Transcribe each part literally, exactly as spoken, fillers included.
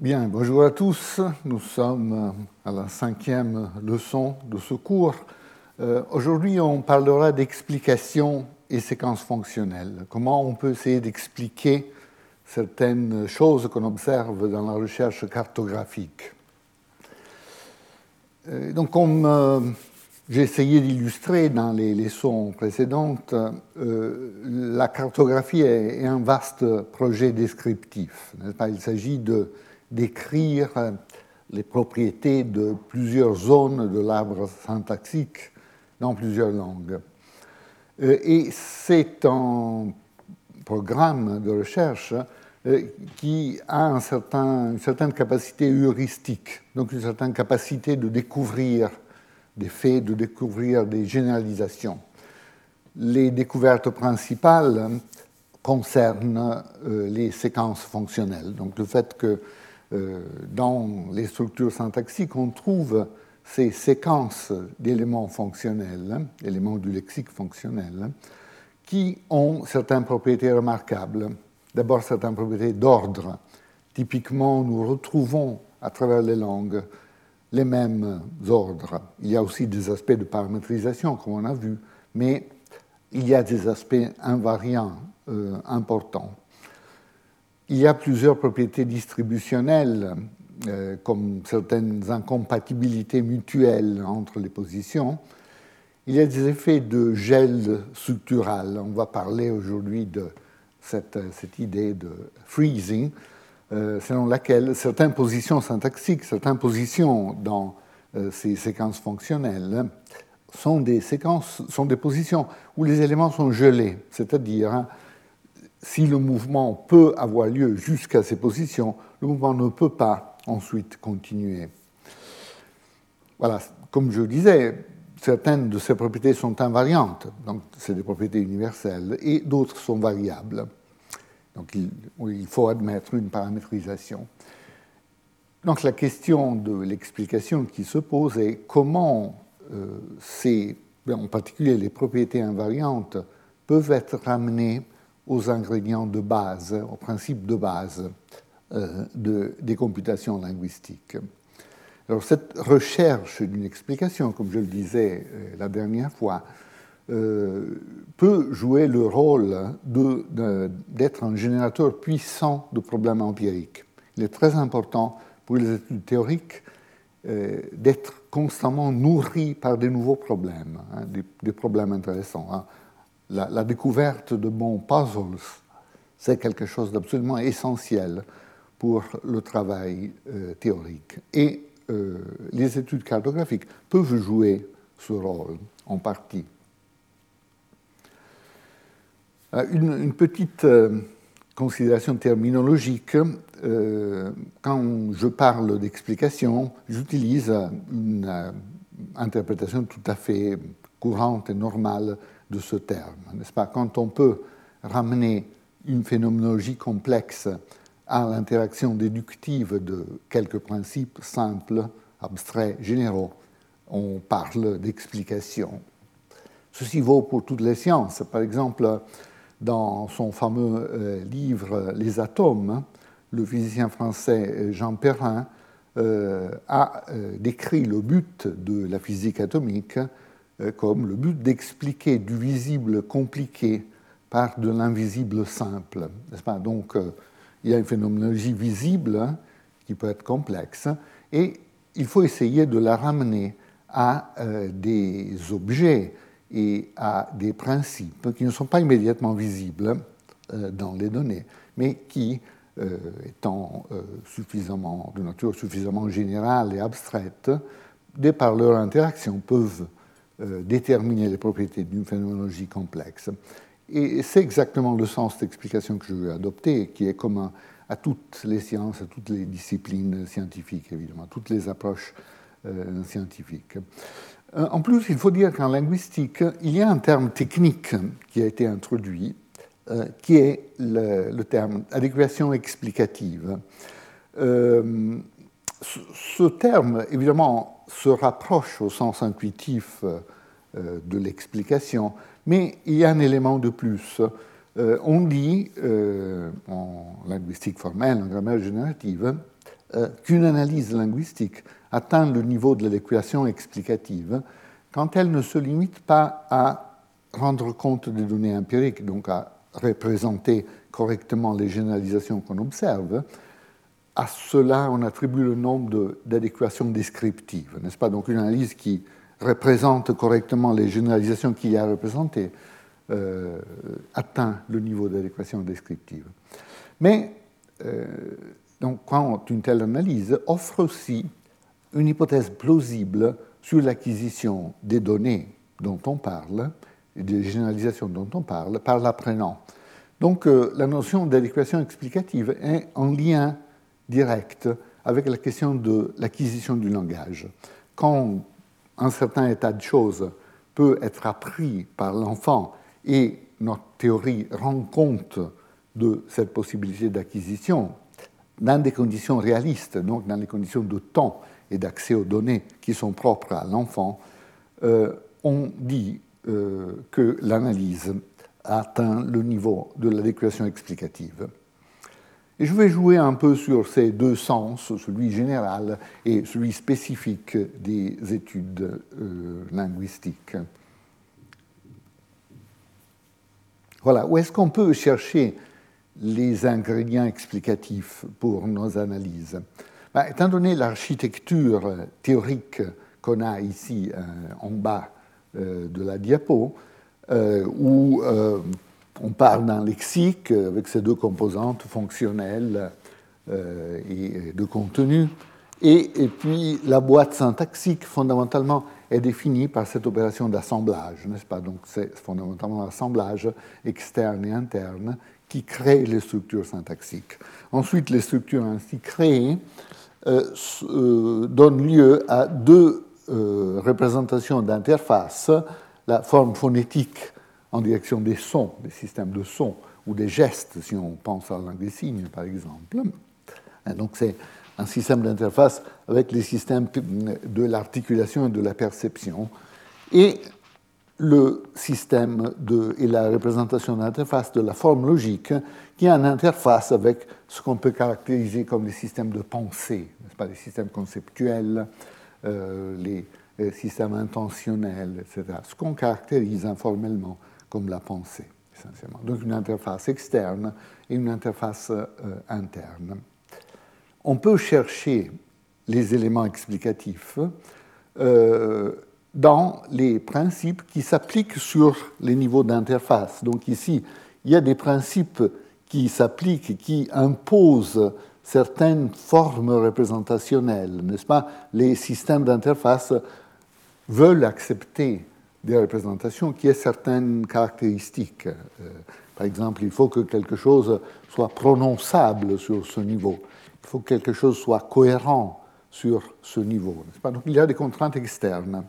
Bien, bonjour à tous. Nous sommes à la cinquième leçon de ce cours. Euh, aujourd'hui, on parlera d'explication et séquences fonctionnelles. Comment on peut essayer d'expliquer certaines choses qu'on observe dans la recherche cartographique. Euh, donc, comme euh, j'ai essayé d'illustrer dans les leçons précédentes, euh, la cartographie est, est un vaste projet descriptif, n'est-ce pas ? Il s'agit de décrire les propriétés de plusieurs zones de l'arbre syntaxique dans plusieurs langues. Et c'est un programme de recherche qui a un certain, une certaine capacité heuristique, donc une certaine capacité de découvrir des faits, de découvrir des généralisations. Les découvertes principales concernent les séquences fonctionnelles, donc le fait que dans les structures syntaxiques, on trouve ces séquences d'éléments fonctionnels, éléments du lexique fonctionnel, qui ont certaines propriétés remarquables. D'abord, certaines propriétés d'ordre. Typiquement, nous retrouvons à travers les langues les mêmes ordres. Il y a aussi des aspects de paramétrisation, comme on a vu, mais il y a des aspects invariants euh, importants. Il y a plusieurs propriétés distributionnelles, euh, comme certaines incompatibilités mutuelles entre les positions. Il y a des effets de gel structural. On va parler aujourd'hui de cette, cette idée de freezing, euh, selon laquelle certaines positions syntaxiques, certaines positions dans euh, ces séquences fonctionnelles sont des séquences, sont des positions où les éléments sont gelés, c'est-à-dire hein, si le mouvement peut avoir lieu jusqu'à ces positions, le mouvement ne peut pas ensuite continuer. Voilà, comme je disais, certaines de ces propriétés sont invariantes, donc c'est des propriétés universelles, et d'autres sont variables. Donc il, il faut admettre une paramétrisation. Donc la question de l'explication qui se pose est comment euh, ces, en particulier les propriétés invariantes, peuvent être ramenées aux ingrédients de base, aux principes de base euh, de, des computations linguistiques. Alors, cette recherche d'une explication, comme je le disais euh, la dernière fois, euh, peut jouer le rôle de, de, d'être un générateur puissant de problèmes empiriques. Il est très important pour les études théoriques euh, d'être constamment nourri par des nouveaux problèmes, hein, des, des problèmes intéressants. Hein. La, la découverte de bons puzzles, c'est quelque chose d'absolument essentiel pour le travail euh, théorique. Et euh, les études cartographiques peuvent jouer ce rôle, en partie. Une, une petite euh, considération terminologique. Euh, quand je parle d'explication, j'utilise une euh, interprétation tout à fait courante et normale de ce terme, n'est-ce pas ? Quand on peut ramener une phénoménologie complexe à l'interaction déductive de quelques principes simples, abstraits, généraux, on parle d'explication. Ceci vaut pour toutes les sciences. Par exemple, dans son fameux euh, livre « Les atomes », le physicien français Jean Perrin euh, a euh, décrit le but de la physique atomique comme le but d'expliquer du visible compliqué par de l'invisible simple. N'est-ce pas ? Donc, euh, il y a une phénoménologie visible hein, qui peut être complexe, et il faut essayer de la ramener à euh, des objets et à des principes qui ne sont pas immédiatement visibles euh, dans les données, mais qui, euh, étant euh, suffisamment, de nature suffisamment générale et abstraite, de par leur interaction, peuvent Euh, déterminer les propriétés d'une phénoménologie complexe. Et c'est exactement le sens d'explication que je veux adopter, qui est commun à toutes les sciences, à toutes les disciplines scientifiques, évidemment, toutes les approches euh, scientifiques. Euh, en plus, il faut dire qu'en linguistique, il y a un terme technique qui a été introduit, euh, qui est le, le terme adéquation explicative. Euh, ce, ce terme, évidemment, se rapproche au sens intuitif euh, de l'explication, mais il y a un élément de plus. Euh, on dit, euh, en linguistique formelle, en grammaire générative, euh, qu'une analyse linguistique atteint le niveau de l'équation explicative quand elle ne se limite pas à rendre compte des données empiriques, donc à représenter correctement les généralisations qu'on observe. À cela, on attribue le nombre d'adéquations descriptives, n'est-ce pas? Donc une analyse qui représente correctement les généralisations qu'il y a représentées euh, atteint le niveau d'adéquation descriptive. Mais euh, donc, quand une telle analyse offre aussi une hypothèse plausible sur l'acquisition des données dont on parle, et des généralisations dont on parle, par l'apprenant. Donc, euh, la notion d'adéquation explicative est en lien direct avec la question de l'acquisition du langage. Quand un certain état de choses peut être appris par l'enfant et notre théorie rend compte de cette possibilité d'acquisition dans des conditions réalistes, donc dans les conditions de temps et d'accès aux données qui sont propres à l'enfant, euh, on dit euh, que l'analyse atteint le niveau de l'adéquation explicative. Et je vais jouer un peu sur ces deux sens, celui général et celui spécifique des études euh, linguistiques. Voilà, où est-ce qu'on peut chercher les ingrédients explicatifs pour nos analyses? Ben, étant donné l'architecture théorique qu'on a ici euh, en bas euh, de la diapo, euh, où euh, on parle d'un lexique avec ses deux composantes fonctionnelles euh, et de contenu, et, et puis la boîte syntaxique, fondamentalement, est définie par cette opération d'assemblage, n'est-ce pas? Donc c'est fondamentalement l'assemblage externe et interne qui crée les structures syntaxiques. Ensuite, les structures ainsi créées euh, euh, donnent lieu à deux euh, représentations d'interface, la forme phonétique en direction des sons, des systèmes de sons, ou des gestes, si on pense à la langue des signes, par exemple. Et donc c'est un système d'interface avec les systèmes de l'articulation et de la perception, et le système de, et la représentation d'interface de la forme logique, qui est en interface avec ce qu'on peut caractériser comme les systèmes de pensée, n'est-ce pas, les systèmes conceptuels, euh, les, les systèmes intentionnels, et cetera. Ce qu'on caractérise informellement comme la pensée, essentiellement. Donc une interface externe et une interface euh, interne. On peut chercher les éléments explicatifs euh, dans les principes qui s'appliquent sur les niveaux d'interface. Donc ici, il y a des principes qui s'appliquent, qui imposent certaines formes représentationnelles, n'est-ce pas? Les systèmes d'interface veulent accepter des représentations qui aient certaines caractéristiques. Euh, par exemple, il faut que quelque chose soit prononçable sur ce niveau. Il faut que quelque chose soit cohérent sur ce niveau, n'est-ce pas? Donc il y a des contraintes externes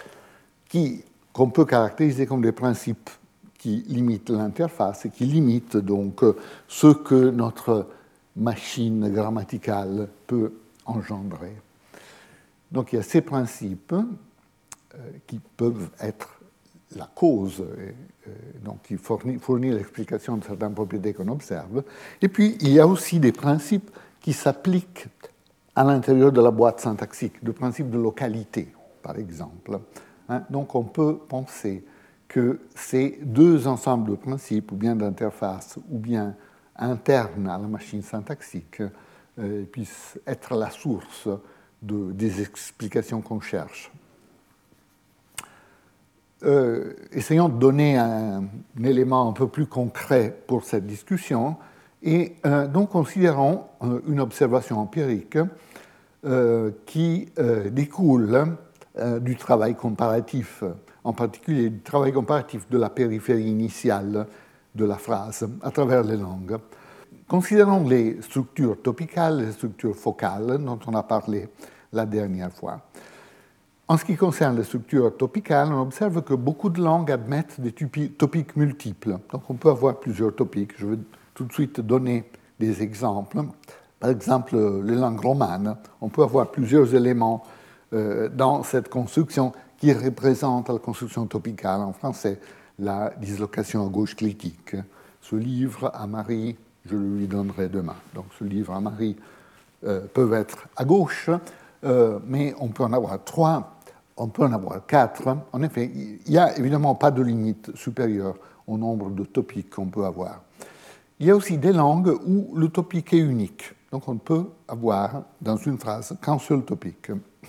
qui, qu'on peut caractériser comme des principes qui limitent l'interface et qui limitent donc ce que notre machine grammaticale peut engendrer. Donc il y a ces principes euh, qui peuvent être la cause, et, euh, donc qui fournit, fournit l'explication de certaines propriétés qu'on observe. Et puis il y a aussi des principes qui s'appliquent à l'intérieur de la boîte syntaxique, le principe de localité, par exemple. Hein, donc on peut penser que ces deux ensembles de principes, ou bien d'interface, ou bien internes à la machine syntaxique, euh, puissent être la source de, des explications qu'on cherche. Euh, essayons de donner un, un élément un peu plus concret pour cette discussion, et euh, donc considérons euh, une observation empirique euh, qui euh, découle euh, du travail comparatif, en particulier du travail comparatif de la périphérie initiale de la phrase à travers les langues. Considérons les structures topicales, les structures focales dont on a parlé la dernière fois. En ce qui concerne les structures topicales, on observe que beaucoup de langues admettent des topiques multiples. Donc on peut avoir plusieurs topiques. Je vais tout de suite donner des exemples. Par exemple, les langues romanes, on peut avoir plusieurs éléments euh, dans cette construction qui représente la construction topicale. En français, la dislocation à gauche clitique. Ce livre à Marie, je le lui donnerai demain. Donc ce livre à Marie euh, peuvent être à gauche, euh, mais on peut en avoir trois, on peut en avoir quatre. En effet, il n'y a évidemment pas de limite supérieure au nombre de topiques qu'on peut avoir. Il y a aussi des langues où le topique est unique. Donc on ne peut avoir dans une phrase qu'un seul topique.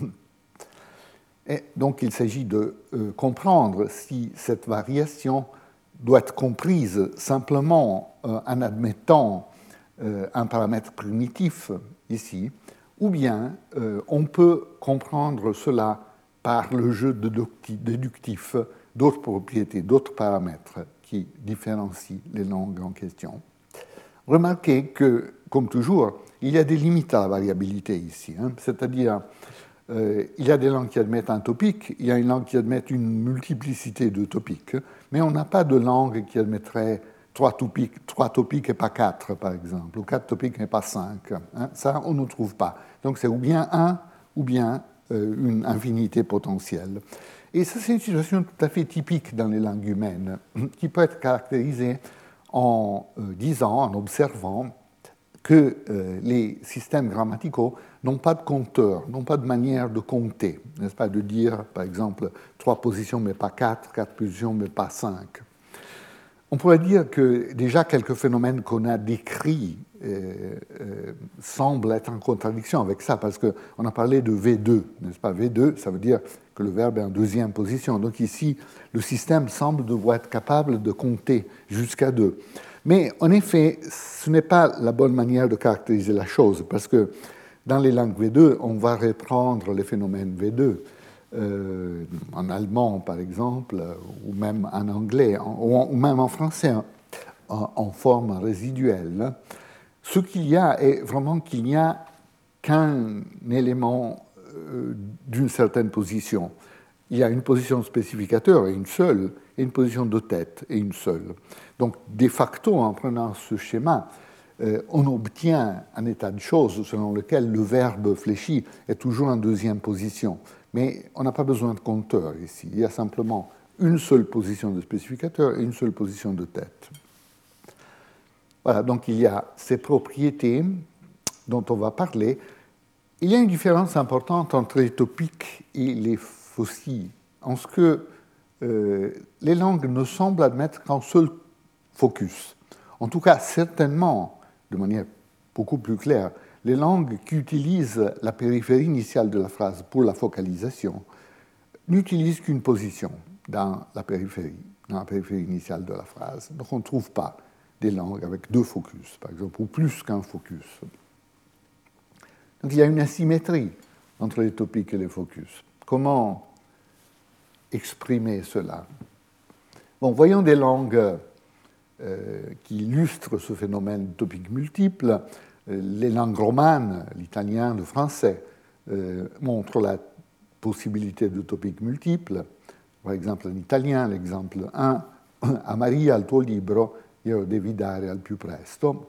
Et donc il s'agit de euh, comprendre si cette variation doit être comprise simplement euh, en admettant euh, un paramètre primitif ici, ou bien euh, on peut comprendre cela par le jeu déductif d'autres propriétés, d'autres paramètres qui différencient les langues en question. Remarquez que, comme toujours, il y a des limites à la variabilité ici, hein, c'est-à-dire Euh, il y a des langues qui admettent un topique, il y a une langue qui admet une multiplicité de topiques, mais on n'a pas de langue qui admettrait trois topiques, trois topiques et pas quatre, par exemple, ou quatre topiques et pas cinq. Hein, ça, on ne trouve pas. Donc c'est ou bien un, ou bien euh, une infinité potentielle. Et ça, c'est une situation tout à fait typique dans les langues humaines, qui peut être caractérisée en euh, disant, en observant, que euh, les systèmes grammaticaux n'ont pas de compteur, n'ont pas de manière de compter, n'est-ce pas, de dire, par exemple, trois positions mais pas quatre, quatre positions mais pas cinq. On pourrait dire que déjà quelques phénomènes qu'on a décrits euh, euh, semblent être en contradiction avec ça, parce qu'on a parlé de V deux, n'est-ce pas? V deux, ça veut dire que le verbe est en deuxième position. Donc ici, le système semble devoir être capable de compter jusqu'à deux. Mais en effet, ce n'est pas la bonne manière de caractériser la chose, parce que dans les langues V deux, on va reprendre les phénomènes V deux, euh, en allemand par exemple, ou même en anglais, en, ou même en français, en, en forme résiduelle. Ce qu'il y a est vraiment qu'il n'y a qu'un élément euh, d'une certaine position. Il y a une position spécificateur et une seule, et une position de tête et une seule. Donc, de facto, en prenant ce schéma, euh, on obtient un état de choses selon lequel le verbe fléchi est toujours en deuxième position. Mais on n'a pas besoin de compteur ici. Il y a simplement une seule position de spécificateur et une seule position de tête. Voilà, donc il y a ces propriétés dont on va parler. Il y a une différence importante entre les topiques et les fossiles, en ce que euh, les langues ne semblent admettre qu'un seul focus. En tout cas, certainement, de manière beaucoup plus claire, les langues qui utilisent la périphérie initiale de la phrase pour la focalisation n'utilisent qu'une position dans la périphérie, dans la périphérie initiale de la phrase. Donc on ne trouve pas des langues avec deux focus, par exemple, ou plus qu'un focus. Donc il y a une asymétrie entre les topiques et les focus. Comment exprimer cela? Bon, voyons des langues euh, qui illustrent ce phénomène de topiques multiples. Les langues romanes, l'italien, le français, euh, montrent la possibilité de topiques multiples. Par exemple, en italien, l'exemple un, a Maria al tuo libro io devi dare al più presto.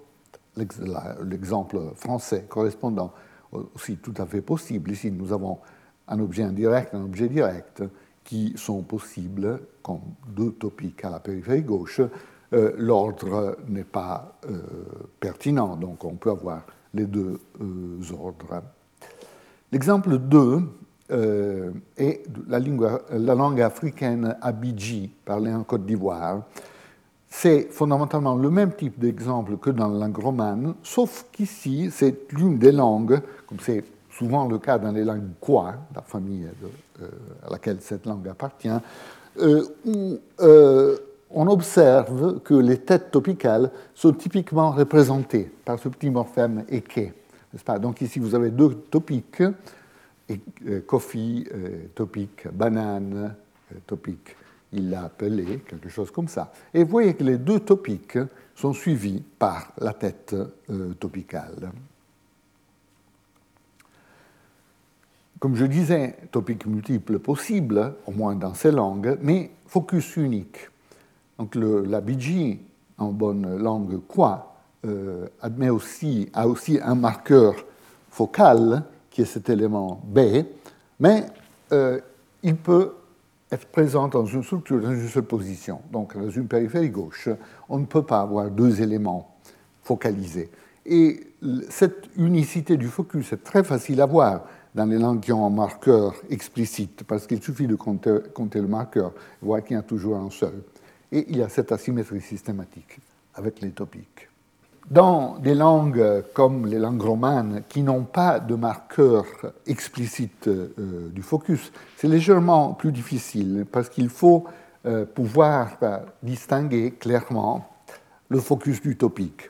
L'exemple français correspondant aussi tout à fait possible. Ici, nous avons un objet indirect, un objet direct, qui sont possibles comme deux topiques à la périphérie gauche. Euh, l'ordre n'est pas euh, pertinent, donc on peut avoir les deux euh, ordres. L'exemple deux euh, est la, lingua, la langue africaine abidji, parlée en Côte d'Ivoire. C'est fondamentalement le même type d'exemple que dans la langue romane, sauf qu'ici, c'est l'une des langues, comme c'est souvent le cas dans les langues kwa, la famille de, euh, à laquelle cette langue appartient, euh, où euh, on observe que les têtes topicales sont typiquement représentées par ce petit morphème eke, n'est-ce pas? Donc ici, vous avez deux topiques, et, euh, coffee, euh, topique, banane, euh, topique. Il l'a appelé, quelque chose comme ça. Et vous voyez que les deux topiques sont suivis par la tête euh, topicale. Comme je disais, topiques multiples possibles, au moins dans ces langues, mais focus unique. Donc le, la biji, en bonne langue kwa, euh, admet aussi, a aussi un marqueur focal, qui est cet élément B, mais euh, il peut être présent dans une structure, dans une seule position. Donc, dans une périphérie gauche, on ne peut pas avoir deux éléments focalisés. Et cette unicité du focus est très facile à voir dans les langues qui ont un marqueur explicite, parce qu'il suffit de compter, compter le marqueur et voir qu'il y a toujours un seul. Et il y a cette asymétrie systématique avec les topiques. Dans des langues comme les langues romanes qui n'ont pas de marqueur explicite euh, du focus, c'est légèrement plus difficile parce qu'il faut euh, pouvoir euh, distinguer clairement le focus du topique.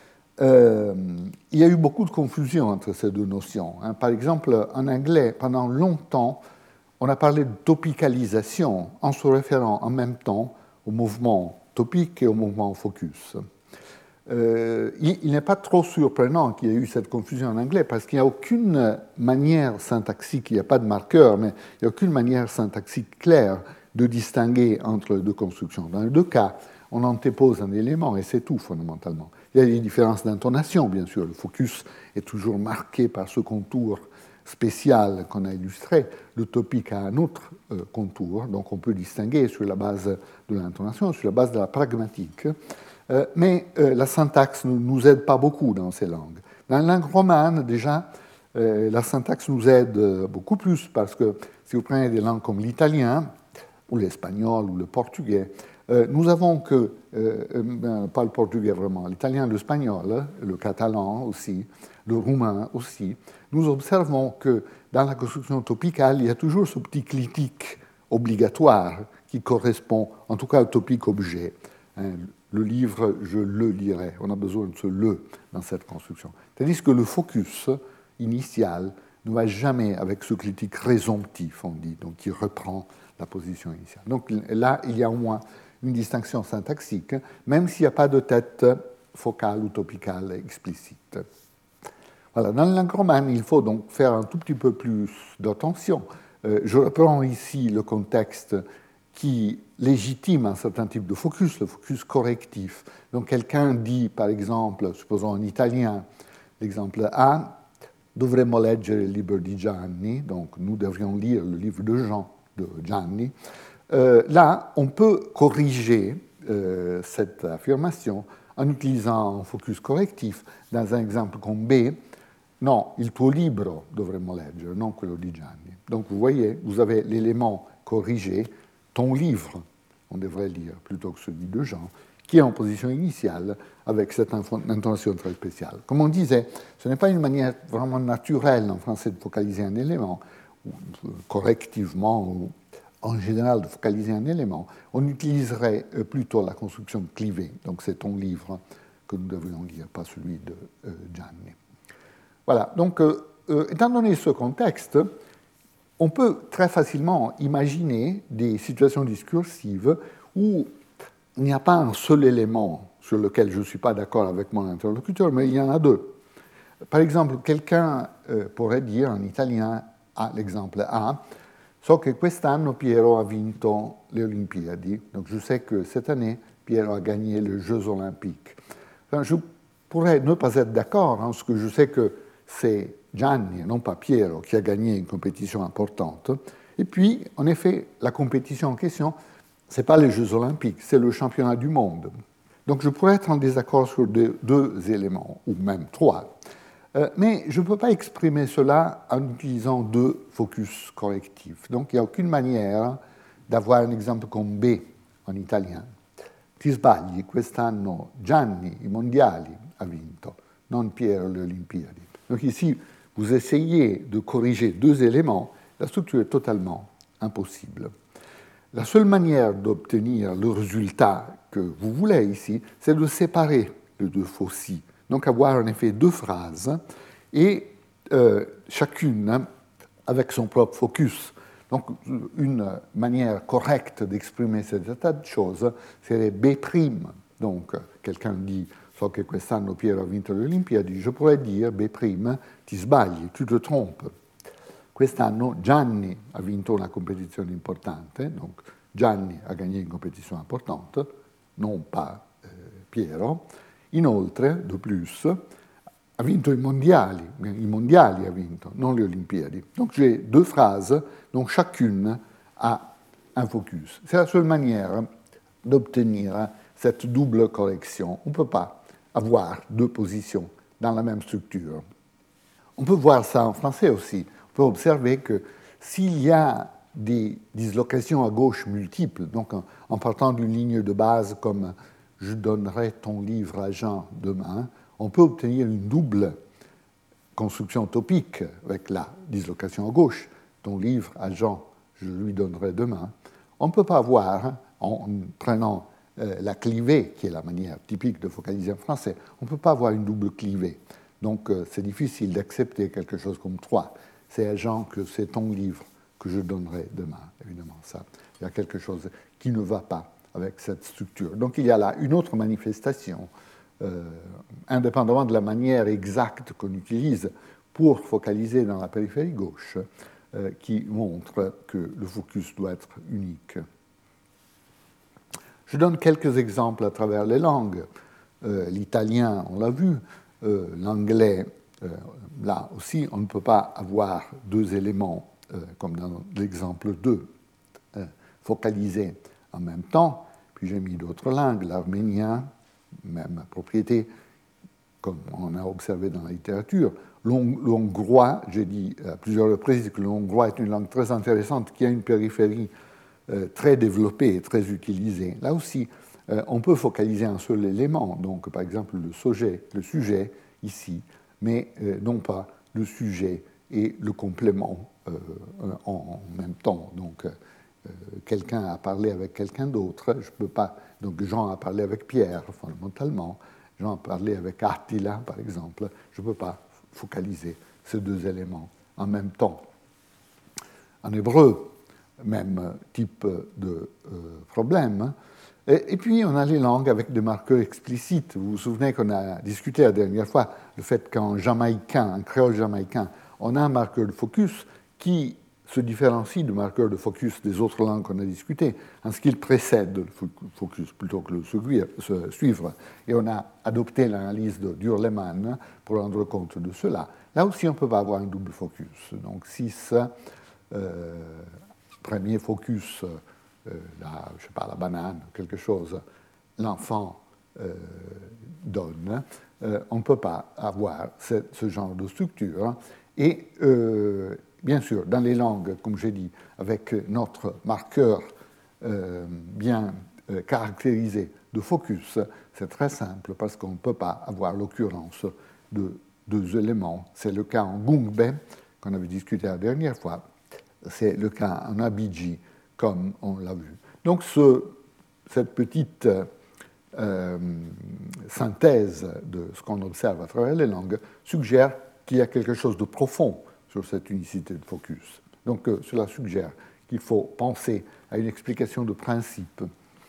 Euh, il y a eu beaucoup de confusion entre ces deux notions. Hein. Par exemple, en anglais, pendant longtemps, on a parlé de topicalisation en se référant en même temps au mouvement topique et au mouvement focus. Euh, il, il n'est pas trop surprenant qu'il y ait eu cette confusion en anglais parce qu'il n'y a aucune manière syntaxique, il n'y a pas de marqueur, mais il n'y a aucune manière syntaxique claire de distinguer entre les deux constructions. Dans les deux cas, on antépose un élément et c'est tout fondamentalement. Il y a des différences d'intonation, bien sûr. Le focus est toujours marqué par ce contour spécial qu'on a illustré. Le topique a un autre euh, contour, donc on peut distinguer sur la base de l'intonation, sur la base de la pragmatique. Euh, mais euh, la syntaxe ne nous aide pas beaucoup dans ces langues. Dans la langue romane, déjà, euh, la syntaxe nous aide beaucoup plus parce que si vous prenez des langues comme l'italien, ou l'espagnol, ou le portugais, euh, nous avons que, euh, euh, pas le portugais vraiment, l'italien, l'espagnol, le catalan aussi, le roumain aussi, nous observons que dans la construction topicale, il y a toujours ce petit clitique obligatoire qui correspond, en tout cas, au topique objet. Hein, le livre, je le lirai. On a besoin de ce le dans cette construction. Tandis que le focus initial ne va jamais avec ce clitique résomptif, on dit, donc qui reprend la position initiale. Donc là, il y a au moins une distinction syntaxique, même s'il n'y a pas de tête focale ou topicale explicite. Voilà. Dans la langue romane, il faut donc faire un tout petit peu plus d'attention. Euh, je reprends ici le contexte qui légitime un certain type de focus, le focus correctif. Donc quelqu'un dit, par exemple, supposons en italien, l'exemple A, dovremmo leggere il libro di Gianni, donc nous devrions lire le livre de Jean, de Gianni. Euh, là, on peut corriger euh, cette affirmation en utilisant un focus correctif. Dans un exemple comme B, non, il tuo libro dovremmo leggere, non quello di Gianni. Donc vous voyez, vous avez l'élément corrigé, ton livre, on devrait lire plutôt que celui de Jean, qui est en position initiale avec cette intonation très spéciale. Comme on disait, ce n'est pas une manière vraiment naturelle en français de focaliser un élément, ou correctivement, ou en général de focaliser un élément. On utiliserait plutôt la construction clivée, donc c'est ton livre que nous devrions lire, pas celui de euh, Gianni. Voilà, donc euh, euh, étant donné ce contexte, on peut très facilement imaginer des situations discursives où il n'y a pas un seul élément sur lequel je ne suis pas d'accord avec mon interlocuteur, mais il y en a deux. Par exemple, quelqu'un euh, pourrait dire en italien, à l'exemple A, so che quest'anno Piero ha vinto le Olimpiadi. Donc je sais que cette année, Piero a gagné les Jeux Olympiques. Enfin, je pourrais ne pas être d'accord, hein, parce que je sais que c'est Gianni, et non pas Piero, qui a gagné une compétition importante. Et puis, en effet, la compétition en question, ce n'est pas les Jeux Olympiques, c'est le championnat du monde. Donc je pourrais être en désaccord sur deux, deux éléments, ou même trois. Euh, mais je ne peux pas exprimer cela en utilisant deux focus correctifs. Donc il n'y a aucune manière d'avoir un exemple comme B en italien. Ti sbagli, quest'anno Gianni i mondiali ha vinto, non Piero le Olimpiadi. Donc ici, vous essayez de corriger deux éléments, la structure est totalement impossible. La seule manière d'obtenir le résultat que vous voulez ici, c'est de séparer les deux faucilles. Donc avoir en effet deux phrases, et euh, chacune avec son propre focus. Donc une manière correcte d'exprimer cet état de choses serait B'. Donc quelqu'un dit « so che quest'anno Piero ha vinto le Olimpiadi », je pourrais dire B', ti sbagli, tu te trompes. Quest'anno Gianni ha vinto una competizione importante, donc Gianni ha gagné une compétition importante, non pas eh, Piero. Inoltre, de plus, ha vinto i mondiali, i mondiali ha vinto, non le Olimpiadi. Donc j'ai deux phrases dont chacune a un focus. C'est la seule manière d'obtenir cette double correction. On ne peut pas avoir deux positions dans la même structure. On peut voir ça en français aussi. On peut observer que s'il y a des dislocations à gauche multiples, donc en, en partant d'une ligne de base comme « je donnerai ton livre à Jean demain », on peut obtenir une double construction topique avec la dislocation à gauche, ton livre à Jean, je lui donnerai demain. On ne peut pas voir, en prenant euh, la clivée, qui est la manière typique de focaliser en français, on ne peut pas avoir une double clivée. Donc euh, c'est difficile d'accepter quelque chose comme trois. C'est à Jean que c'est ton livre que je donnerai demain, évidemment. Ça, il y a quelque chose qui ne va pas avec cette structure. Donc il y a là une autre manifestation, euh, indépendamment de la manière exacte qu'on utilise pour focaliser dans la périphérie gauche, euh, qui montre que le focus doit être unique. Je donne quelques exemples à travers les langues. Euh, l'italien, on l'a vu, euh, l'anglais, euh, là aussi, on ne peut pas avoir deux éléments, euh, comme dans l'exemple deux, euh, focalisés en même temps. Puis j'ai mis d'autres langues, l'arménien, même propriété, comme on a observé dans la littérature. L'hongrois, j'ai dit à plusieurs reprises que le hongrois est une langue très intéressante qui a une périphérie euh, très développée et très utilisée. Là aussi, euh, on peut focaliser un seul élément, donc par exemple le sujet, le sujet ici, mais euh, non pas le sujet et le complément euh, en, en même temps. Donc, euh, quelqu'un a parlé avec quelqu'un d'autre, je peux pas. Donc Jean a parlé avec Pierre, fondamentalement. Jean a parlé avec Attila, par exemple. Je ne peux pas focaliser ces deux éléments en même temps. En hébreu, même type de euh, problème. Et, et puis, on a les langues avec des marqueurs explicites. Vous vous souvenez qu'on a discuté la dernière fois le fait qu'en jamaïcain, en créole jamaïcain, on a un marqueur de focus qui se différencie du marqueur de focus des autres langues qu'on a discutées, en ce qu'il précède le focus plutôt que le suivre. Et on a adopté l'analyse de Durleman pour rendre compte de cela. Là aussi, on ne peut pas avoir un double focus. Donc, six, euh, premier focus, euh, la, je sais pas, la banane, quelque chose, l'enfant euh, donne, euh, on ne peut pas avoir ce, ce genre de structure. Et euh, bien sûr, dans les langues, comme j'ai dit, avec notre marqueur euh, bien euh, caractérisé de focus, c'est très simple parce qu'on ne peut pas avoir l'occurrence de deux éléments. C'est le cas en Gungbe, qu'on avait discuté la dernière fois. C'est le cas en Abidji, comme on l'a vu. Donc, ce, cette petite euh, synthèse de ce qu'on observe à travers les langues suggère qu'il y a quelque chose de profond sur cette unicité de focus. Donc, euh, cela suggère qu'il faut penser à une explication de principe.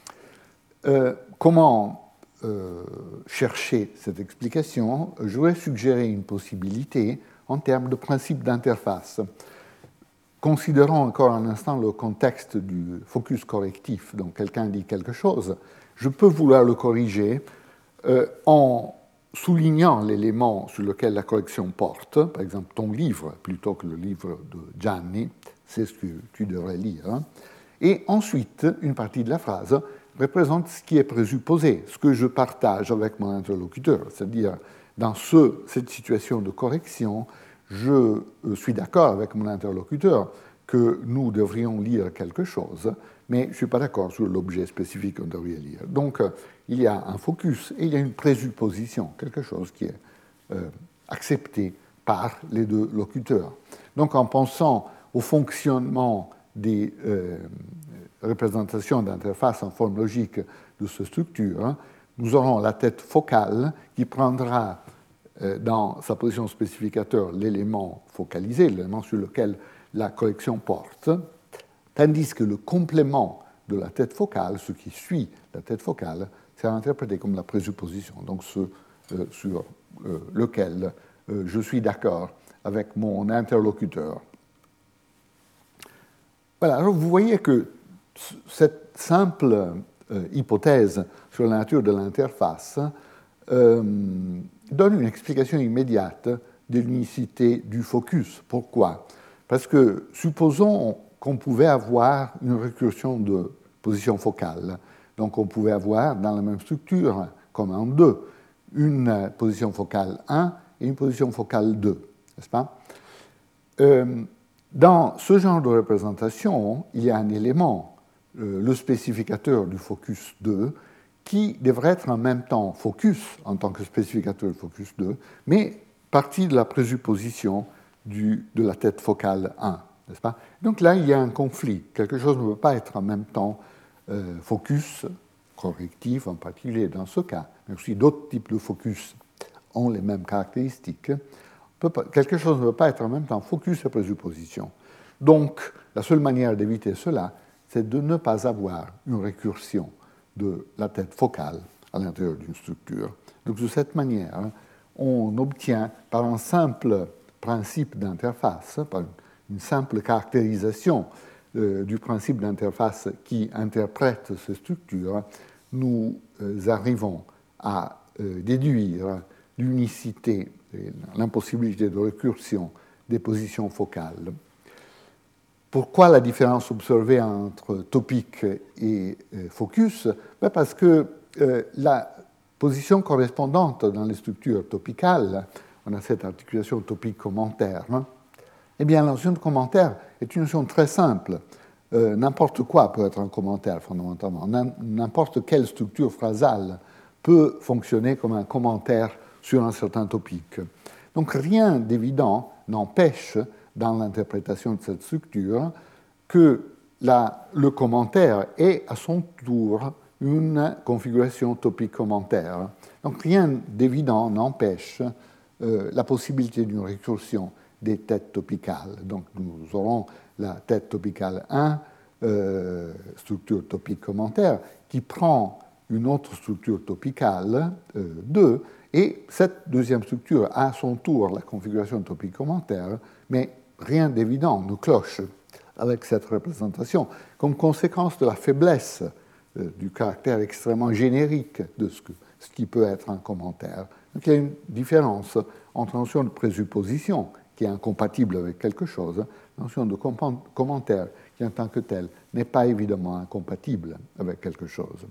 Euh, comment euh, chercher cette explication? Je voudrais suggérer une possibilité en termes de principe d'interface. Considérons encore un instant le contexte du focus correctif. Donc, quelqu'un dit quelque chose, je peux vouloir le corriger euh, en soulignant l'élément sur lequel la correction porte, par exemple ton livre, plutôt que le livre de Gianni, c'est ce que tu devrais lire. Hein. Et ensuite, une partie de la phrase représente ce qui est présupposé, ce que je partage avec mon interlocuteur. C'est-à-dire, dans ce, cette situation de correction, je suis d'accord avec mon interlocuteur que nous devrions lire quelque chose, mais je ne suis pas d'accord sur l'objet spécifique qu'on devrait lire. Donc, il y a un focus et il y a une présupposition, quelque chose qui est euh, accepté par les deux locuteurs. Donc, en pensant au fonctionnement des euh, représentations d'interface en forme logique de cette structure, hein, nous aurons la tête focale qui prendra euh, dans sa position spécificateur l'élément focalisé, l'élément sur lequel la correction porte, tandis que le complément de la tête focale, ce qui suit la tête focale, c'est interprété comme la présupposition, donc ce euh, sur euh, lequel euh, je suis d'accord avec mon interlocuteur. Voilà, alors vous voyez que cette simple euh, hypothèse sur la nature de l'interface euh, donne une explication immédiate de l'unicité du focus. Pourquoi? Parce que supposons qu'on pouvait avoir une récursion de position focale. Donc on pouvait avoir dans la même structure, comme en deux, une position focale un et une position focale deux, n'est-ce pas? euh, Dans ce genre de représentation, il y a un élément, euh, le spécificateur du focus deux, qui devrait être en même temps focus en tant que spécificateur du focus deux, mais partie de la présupposition du, de la tête focale un, n'est-ce pas? Donc là, il y a un conflit. Quelque chose ne peut pas être en même temps euh, focus, correctif en particulier dans ce cas, mais aussi d'autres types de focus ont les mêmes caractéristiques. Pas, quelque chose ne peut pas être en même temps focus et présupposition. Donc, la seule manière d'éviter cela, c'est de ne pas avoir une récursion de la tête focale à l'intérieur d'une structure. Donc, de cette manière, on obtient, par un simple principe d'interface, par une simple caractérisation euh, du principe d'interface qui interprète ces structures, nous euh, arrivons à euh, déduire l'unicité, l'impossibilité de récursion des positions focales. Pourquoi la différence observée entre topique et euh, focus? Ben parce que euh, la position correspondante dans les structures topicales, on a cette articulation topique-commentaire, hein, eh bien la notion de commentaire est une notion très simple. Euh, n'importe quoi peut être un commentaire fondamentalement. N'importe quelle structure phrasale peut fonctionner comme un commentaire sur un certain topique. Donc rien d'évident n'empêche, dans l'interprétation de cette structure, que la, le commentaire ait à son tour une configuration topique-commentaire. Donc rien d'évident n'empêche euh, la possibilité d'une récursion des têtes topicales. Donc nous aurons la tête topicale un, euh, structure topique-commentaire, qui prend une autre structure topicale euh, deux, et cette deuxième structure a à son tour la configuration topique-commentaire, mais rien d'évident ne cloche avec cette représentation, comme conséquence de la faiblesse euh, du caractère extrêmement générique de ce, que, ce qui peut être un commentaire. Donc il y a une différence entre la notion de présupposition, qui est incompatible avec quelque chose, la notion de commentaire, qui en tant que tel n'est pas évidemment incompatible avec quelque chose.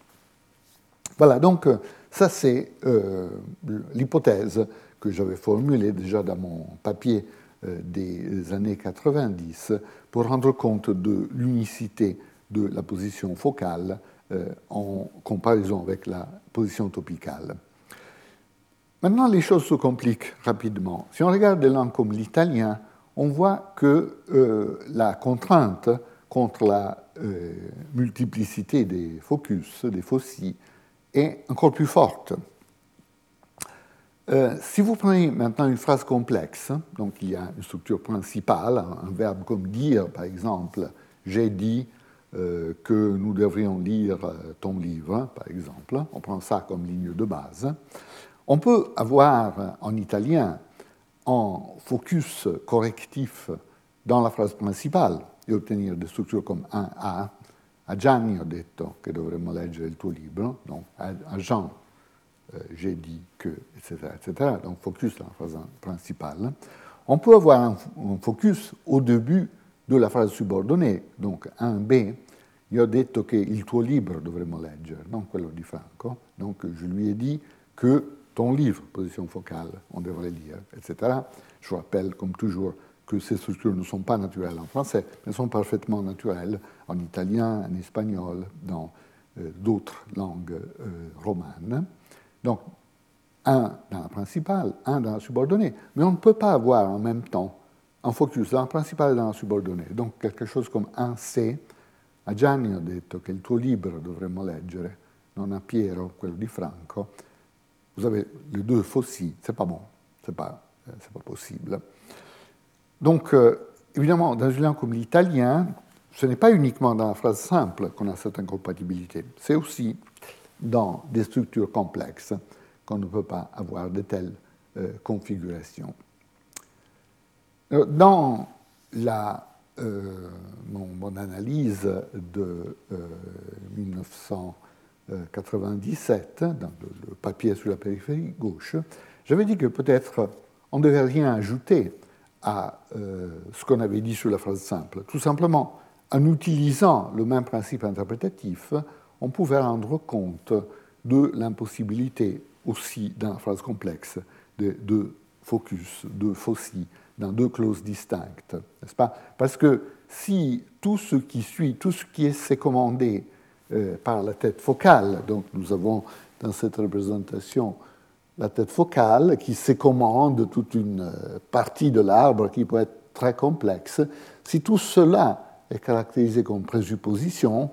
Voilà, donc ça c'est euh, l'hypothèse que j'avais formulée déjà dans mon papier euh, des années quatre-vingt-dix pour rendre compte de l'unicité de la position focale euh, en comparaison avec la position topicale. Maintenant, les choses se compliquent rapidement. Si on regarde des langues comme l'italien, on voit que euh, la contrainte contre la euh, multiplicité des focus, des fauci, est encore plus forte. Euh, si vous prenez maintenant une phrase complexe, donc il y a une structure principale, un, un verbe comme dire, par exemple, j'ai dit euh, que nous devrions lire ton livre, par exemple, on prend ça comme ligne de base. On peut avoir en italien un focus correctif dans la phrase principale et ottenere des structures comme un a. A Gianni ho detto che dovremmo leggere il tuo libro, donc a Jean euh, j'ai dit que, et cetera, et cetera. Donc focus dans la phrase principale. On peut avoir un, un focus au début de la phrase subordonnée, donc un B, io ho detto che il tuo libro dovremmo leggere, non quello di Franco, donc je lui ai dit que ton livre, position focale, on devrait lire, et cetera. Je rappelle, comme toujours, que ces structures ne sont pas naturelles en français, mais sont parfaitement naturelles en italien, en espagnol, dans euh, d'autres langues euh, romanes. Donc, un dans la principale, un dans la subordonnée. Mais on ne peut pas avoir en même temps un focus dans la principale et dans la subordonnée. Donc, quelque chose comme un C. A Gianni ho detto che il tuo libro dovremmo leggere, non a Piero, quello di Franco. Vous avez les deux faucilles, c'est pas bon, c'est pas, c'est pas possible. Donc, euh, évidemment, dans une langue comme l'italien, ce n'est pas uniquement dans la phrase simple qu'on a cette incompatibilité, c'est aussi dans des structures complexes qu'on ne peut pas avoir de telles euh, configurations. Dans la, euh, mon, mon analyse de euh, dix-neuf cent quatre-vingt-dix-sept, dans le, le papier sur la périphérie gauche, j'avais dit que peut-être on ne devait rien ajouter à euh, ce qu'on avait dit sur la phrase simple. Tout simplement, en utilisant le même principe interprétatif, on pouvait rendre compte de l'impossibilité aussi dans la phrase complexe de deux focus, deux fauci, dans deux clauses distinctes, n'est-ce pas? Parce que si tout ce qui suit, tout ce qui est sécommandé euh, par la tête focale, donc nous avons dans cette représentation la tête focale qui sécommande toute une partie de l'arbre qui peut être très complexe, si tout cela est caractérisé comme présupposition,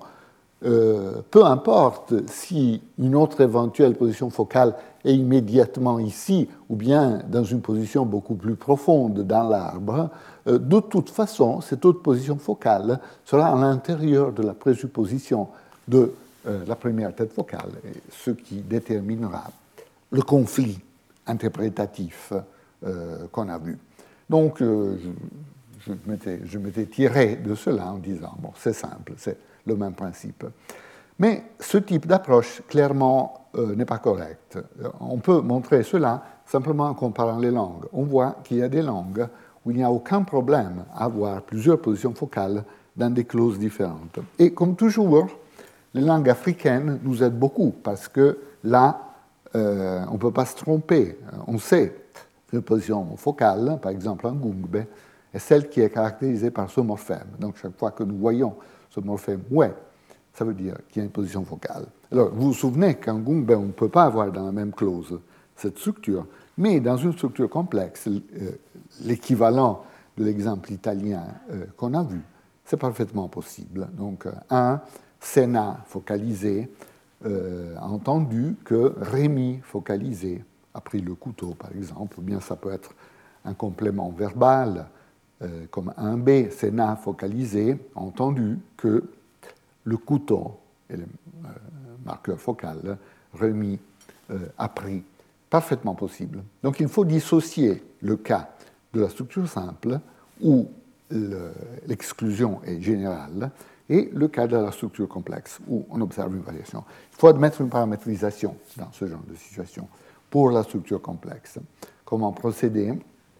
euh, peu importe si une autre éventuelle position focale est immédiatement ici ou bien dans une position beaucoup plus profonde dans l'arbre, euh, de toute façon, cette autre position focale sera à l'intérieur de la présupposition de euh, la première tête focale, et ce qui déterminera le conflit interprétatif euh, qu'on a vu. Donc, euh, je, je, m'étais, je m'étais tiré de cela en disant, bon, c'est simple, c'est le même principe. Mais ce type d'approche, clairement, euh, n'est pas correct. On peut montrer cela simplement en comparant les langues. On voit qu'il y a des langues où il n'y a aucun problème à avoir plusieurs positions focales dans des clauses différentes. Et comme toujours, les langues africaines nous aident beaucoup parce que là, euh, on ne peut pas se tromper. On sait qu'une position focale, par exemple en Gungbe, est celle qui est caractérisée par ce morphème. Donc chaque fois que nous voyons ce morphème « ouais », ça veut dire qu'il y a une position focale. Alors, vous vous souvenez qu'en Gungbe, on ne peut pas avoir dans la même clause cette structure, mais dans une structure complexe, euh, l'équivalent de l'exemple italien euh, qu'on a vu, c'est parfaitement possible. Donc, un, Sénat focalisé euh, a entendu que Rémi focalisé a pris le couteau, par exemple, ou bien ça peut être un complément verbal, euh, comme un B, Sénat focalisé a entendu que le couteau, et le euh, marqueur focal, Rémi euh, a pris. Parfaitement possible. Donc il faut dissocier le cas de la structure simple, où le, l'exclusion est générale, et le cas de la structure complexe, où on observe une variation. Il faut admettre une paramétrisation dans ce genre de situation pour la structure complexe. Comment procéder?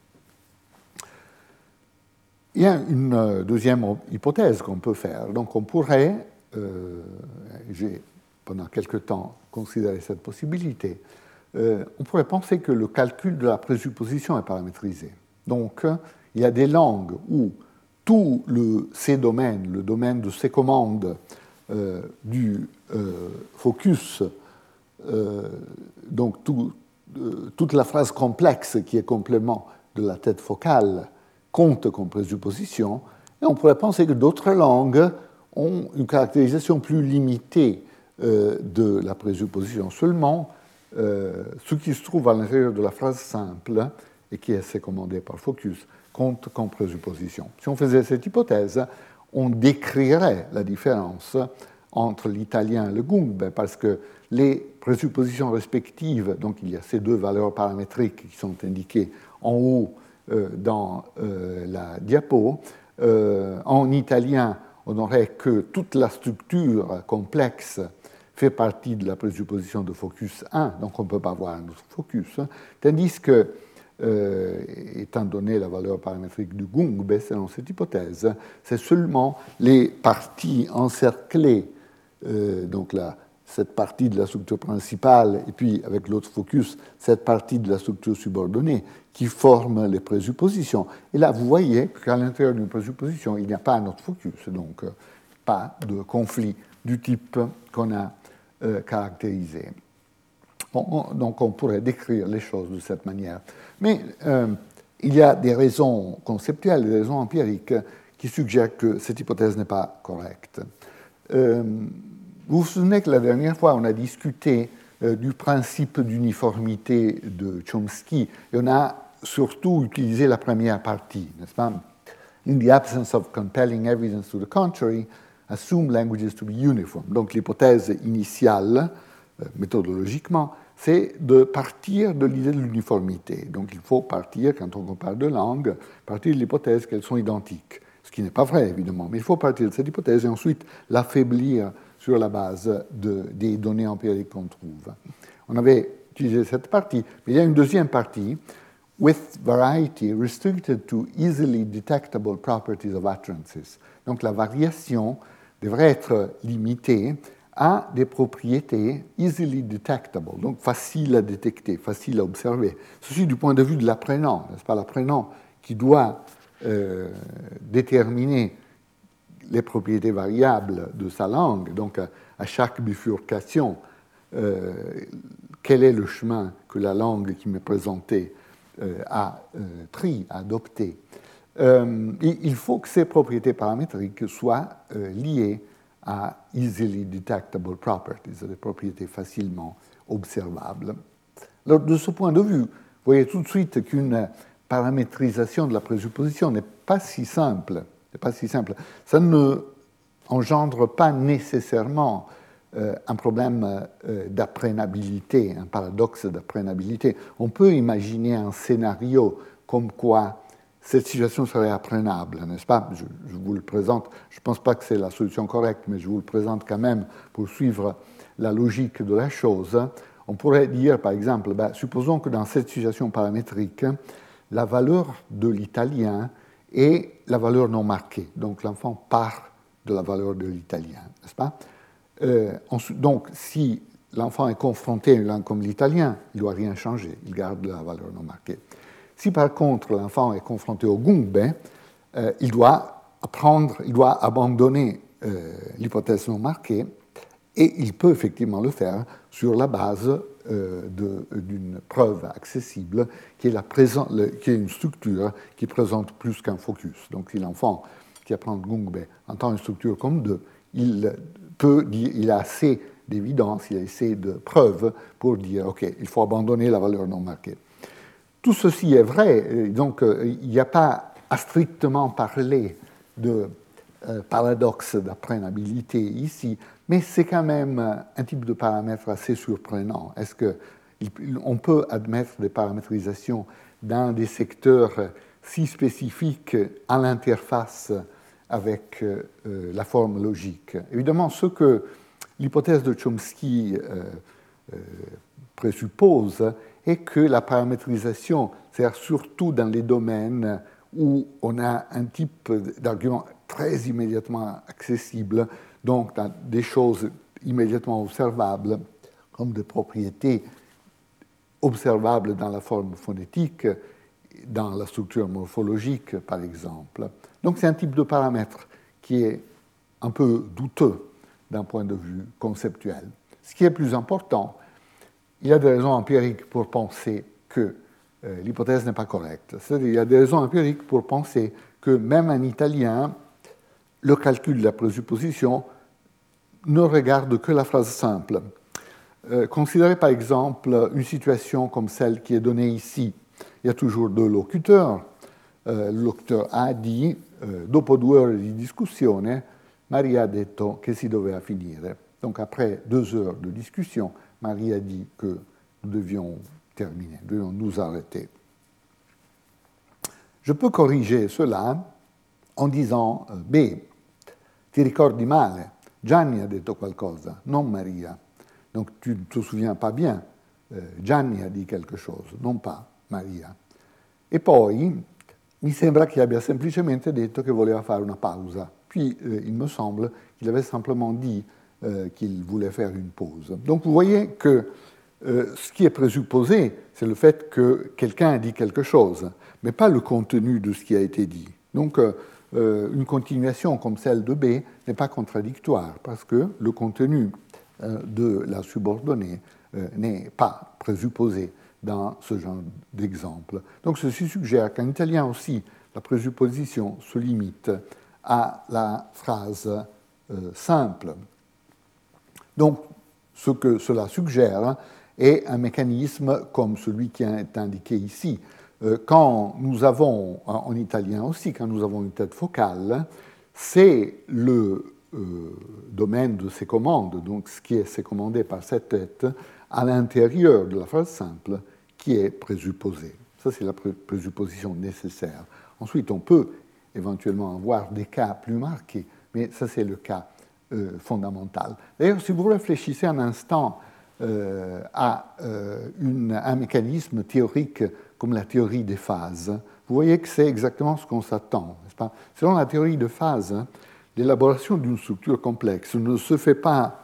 Il y a une deuxième hypothèse qu'on peut faire. Donc on pourrait, euh, j'ai pendant quelque temps considéré cette possibilité, euh, on pourrait penser que le calcul de la présupposition est paramétrisé. Donc il y a des langues où tout le C-domaine, le domaine de C-commande euh, du euh, focus, euh, donc tout, euh, toute la phrase complexe qui est complément de la tête focale compte comme présupposition, et on pourrait penser que d'autres langues ont une caractérisation plus limitée euh, de la présupposition. Seulement, euh, ce qui se trouve à l'intérieur de la phrase simple, et qui est C-commandé par focus, compte comme présupposition. Si on faisait cette hypothèse, on décrirait la différence entre l'italien et le Gungbe, parce que les présuppositions respectives, donc il y a ces deux valeurs paramétriques qui sont indiquées en haut euh, dans euh, la diapo, euh, en italien, on n'aurait que toute la structure complexe fait partie de la présupposition de focus un, donc on ne peut pas avoir un autre focus, hein, tandis que Euh, étant donné la valeur paramétrique du Gungbe, selon cette hypothèse, c'est seulement les parties encerclées, euh, donc la, cette partie de la structure principale, et puis avec l'autre focus, cette partie de la structure subordonnée, qui forment les présuppositions. Et là, vous voyez qu'à l'intérieur d'une présupposition, il n'y a pas un autre focus, donc euh, pas de conflit du type qu'on a euh, caractérisé. Bon, on, donc on pourrait décrire les choses de cette manière. Mais euh, il y a des raisons conceptuelles, des raisons empiriques qui suggèrent que cette hypothèse n'est pas correcte. Euh, vous vous souvenez que la dernière fois, on a discuté euh, du principe d'uniformité de Chomsky, et on a surtout utilisé la première partie, n'est-ce pas? In the absence of compelling evidence to the contrary, assume languages to be uniform. Donc l'hypothèse initiale, méthodologiquement, c'est de partir de l'idée de l'uniformité. Donc il faut partir, quand on compare deux langues, partir de l'hypothèse qu'elles sont identiques. Ce qui n'est pas vrai, évidemment, mais il faut partir de cette hypothèse et ensuite l'affaiblir sur la base de, des données empiriques qu'on trouve. On avait utilisé cette partie, mais il y a une deuxième partie, with variety restricted to easily detectable properties of utterances. Donc la variation devrait être limitée a des propriétés easily detectable, donc faciles à détecter, faciles à observer. Ceci du point de vue de l'apprenant, n'est-ce pas, l'apprenant qui doit euh, déterminer les propriétés variables de sa langue, donc à, à chaque bifurcation, euh, quel est le chemin que la langue qui m'est présentée euh, a euh, pris, a adopté. Euh, il faut que ces propriétés paramétriques soient euh, liées à easily detectable properties, des propriétés facilement observables. Alors, de ce point de vue, vous voyez tout de suite qu'une paramétrisation de la présupposition n'est pas si simple. n'est pas si simple. Ça ne engendre pas nécessairement euh, un problème euh, d'apprenabilité, un paradoxe d'apprenabilité. On peut imaginer un scénario comme quoi cette situation serait apprenable, n'est-ce pas? je, je vous le présente, je ne pense pas que c'est la solution correcte, mais je vous le présente quand même pour suivre la logique de la chose. On pourrait dire, par exemple, ben, supposons que dans cette situation paramétrique, la valeur de l'italien est la valeur non marquée. Donc l'enfant part de la valeur de l'italien, n'est-ce pas? euh, Donc si l'enfant est confronté à une langue comme l'italien, il ne doit rien changer, il garde la valeur non marquée. Si par contre l'enfant est confronté au gungbe, euh, il doit apprendre, il doit abandonner euh, l'hypothèse non marquée, et il peut effectivement le faire sur la base euh, de, d'une preuve accessible qui est, la présent, le, qui est une structure qui présente plus qu'un focus. Donc si l'enfant qui apprend le gungbe entend une structure comme deux, il peut dire, il a assez d'évidence, il a assez de preuves pour dire ok, il faut abandonner la valeur non marquée. Tout ceci est vrai, donc il n'y a pas à strictement parler de euh, paradoxe d'apprenabilité ici, mais c'est quand même un type de paramètre assez surprenant. Est-ce qu'on peut admettre des paramétrisations dans des secteurs si spécifiques à l'interface avec euh, la forme logique? Évidemment, ce que l'hypothèse de Chomsky euh, euh, présuppose est que la paramétrisation sert surtout dans les domaines où on a un type d'argument très immédiatement accessible, donc dans des choses immédiatement observables, comme des propriétés observables dans la forme phonétique, dans la structure morphologique, par exemple. Donc c'est un type de paramètre qui est un peu douteux d'un point de vue conceptuel. Ce qui est plus important, il y a des raisons empiriques pour penser que euh, l'hypothèse n'est pas correcte. C'est-à-dire qu'il y a des raisons empiriques pour penser que même en italien, le calcul de la présupposition ne regarde que la phrase simple. Euh, considérez par exemple une situation comme celle qui est donnée ici. Il y a toujours deux locuteurs. Euh, le locuteur A dit euh, « Dopo due ore di discussione, Maria ha detto che si doveva finire ». Donc après deux heures de discussion, Marie a dit que nous devions terminer, nous devions nous arrêter. Je peux corriger cela en disant B, ti ricordi male, Gianni ha detto qualcosa, non Maria. Donc tu ne te souviens pas bien, Gianni a dit quelque chose, non pas Maria. E poi mi sembra che abbia semplicemente detto che voleva fare una pausa. Puis euh, il me semble qu'il avait simplement dit Euh, qu'il voulait faire une pause. Donc vous voyez que euh, ce qui est présupposé, c'est le fait que quelqu'un a dit quelque chose, mais pas le contenu de ce qui a été dit. Donc euh, une continuation comme celle de B n'est pas contradictoire, parce que le contenu euh, de la subordonnée euh, n'est pas présupposé dans ce genre d'exemple. Donc ceci suggère qu'en italien aussi, la présupposition se limite à la phrase euh, simple. Donc, ce que cela suggère est un mécanisme comme celui qui est indiqué ici. Quand nous avons, en italien aussi, quand nous avons une tête focale, c'est le euh, domaine de ces commandes, donc ce qui est sécommandé par cette tête, à l'intérieur de la phrase simple, qui est présupposé. Ça, c'est la présupposition nécessaire. Ensuite, on peut éventuellement avoir des cas plus marqués, mais ça, c'est le cas Euh, fondamental. D'ailleurs, si vous réfléchissez un instant euh, à euh, une, un mécanisme théorique comme la théorie des phases, vous voyez que c'est exactement ce qu'on s'attend, n'est-ce pas? Selon la théorie de phase, l'élaboration d'une structure complexe ne se fait pas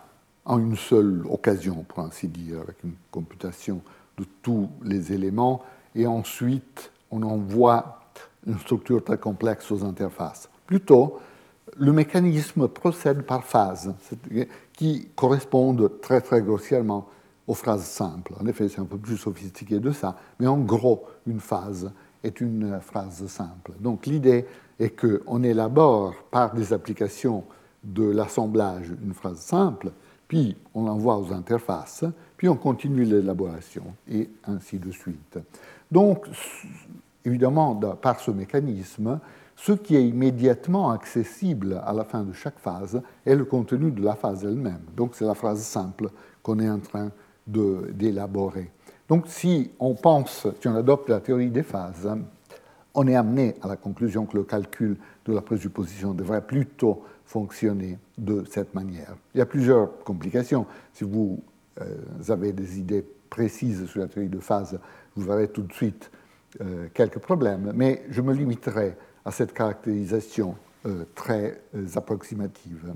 en une seule occasion, pour ainsi dire, avec une computation de tous les éléments, et ensuite on envoie une structure très complexe aux interfaces. Plutôt, le mécanisme procède par phases, qui correspondent très très grossièrement aux phrases simples. En effet, c'est un peu plus sophistiqué de ça, mais en gros, une phase est une phrase simple. Donc l'idée est qu'on élabore par des applications de l'assemblage une phrase simple, puis on l'envoie aux interfaces, puis on continue l'élaboration, et ainsi de suite. Donc, évidemment, par ce mécanisme, ce qui est immédiatement accessible à la fin de chaque phase est le contenu de la phase elle-même. Donc, c'est la phrase simple qu'on est en train de, d'élaborer. Donc, si on pense, si on adopte la théorie des phases, on est amené à la conclusion que le calcul de la présupposition devrait plutôt fonctionner de cette manière. Il y a plusieurs complications. Si vous euh, avez des idées précises sur la théorie de phase, vous verrez tout de suite euh, quelques problèmes, mais je me limiterai à cette caractérisation euh, très euh, approximative.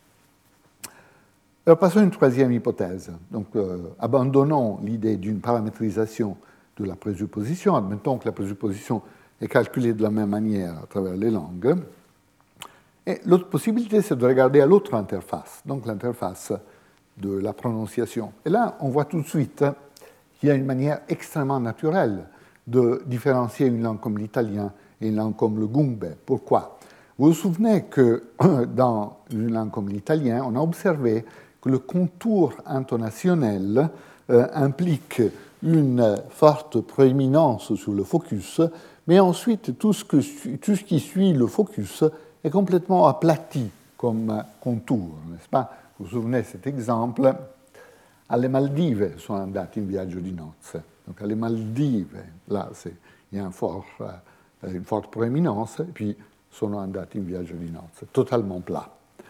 Alors, passons à une troisième hypothèse. Donc, euh, abandonnons l'idée d'une paramétrisation de la présupposition, admettons que la présupposition est calculée de la même manière à travers les langues. Et l'autre possibilité, c'est de regarder à l'autre interface, donc l'interface de la prononciation. Et là, on voit tout de suite qu'il y a une manière extrêmement naturelle de différencier une langue comme l'italien et une langue comme le gungbe. Pourquoi ? Vous vous souvenez que dans une langue comme l'italien, on a observé que le contour intonationnel euh, implique une forte prééminence sur le focus, mais ensuite tout ce, que, tout ce qui suit le focus est complètement aplati comme contour, n'est-ce pas ? Vous vous souvenez de cet exemple ? Alle Maldive sono andati in viaggio di nozze. Donc, alle Maldive, là, il y a un fort, euh, une forte prééminence, et puis sono andati in viaggio di nozze, totalement plat.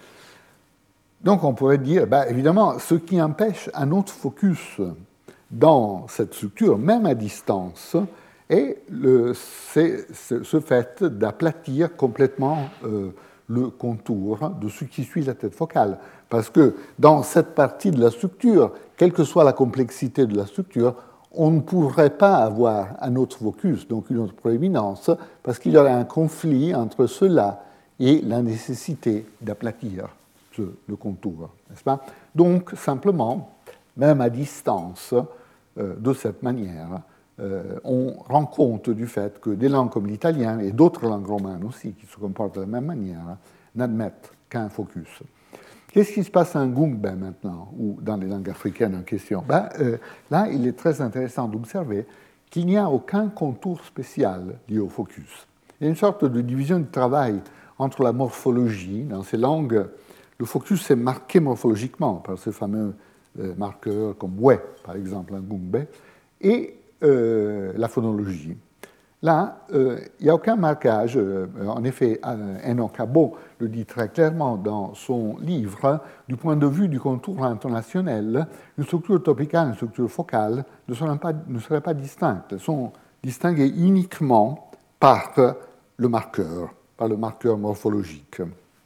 Donc, on pourrait dire, ben, évidemment, ce qui empêche un autre focus dans cette structure, même à distance, est le, c'est, c'est ce fait d'aplatir complètement euh, le contour de ce qui suit la tête focale. Parce que dans cette partie de la structure, quelle que soit la complexité de la structure, on ne pourrait pas avoir un autre focus, donc une autre prééminence, parce qu'il y aurait un conflit entre cela et la nécessité d'aplatir ce, le contour, n'est-ce pas ? Donc, simplement, même à distance, euh, de cette manière, euh, on rend compte du fait que des langues comme l'italien et d'autres langues romanes aussi, qui se comportent de la même manière, n'admettent qu'un focus. Qu'est-ce qui se passe en gungbe maintenant, ou dans les langues africaines en question ? Ben, euh, là, il est très intéressant d'observer qu'il n'y a aucun contour spécial lié au focus. Il y a une sorte de division du travail entre la morphologie. Dans ces langues, le focus est marqué morphologiquement par ce fameux euh, marqueur comme we, par exemple, en gungbe, et euh, la phonologie. Là, euh, il n'y a aucun marquage. Euh, en effet, Eno Cabot le dit très clairement dans son livre, du point de vue du contour intonationnel, une structure topicale et une structure focale ne seraient pas, ne seraient pas distinctes. Elles sont distinguées uniquement par le marqueur, par le marqueur morphologique.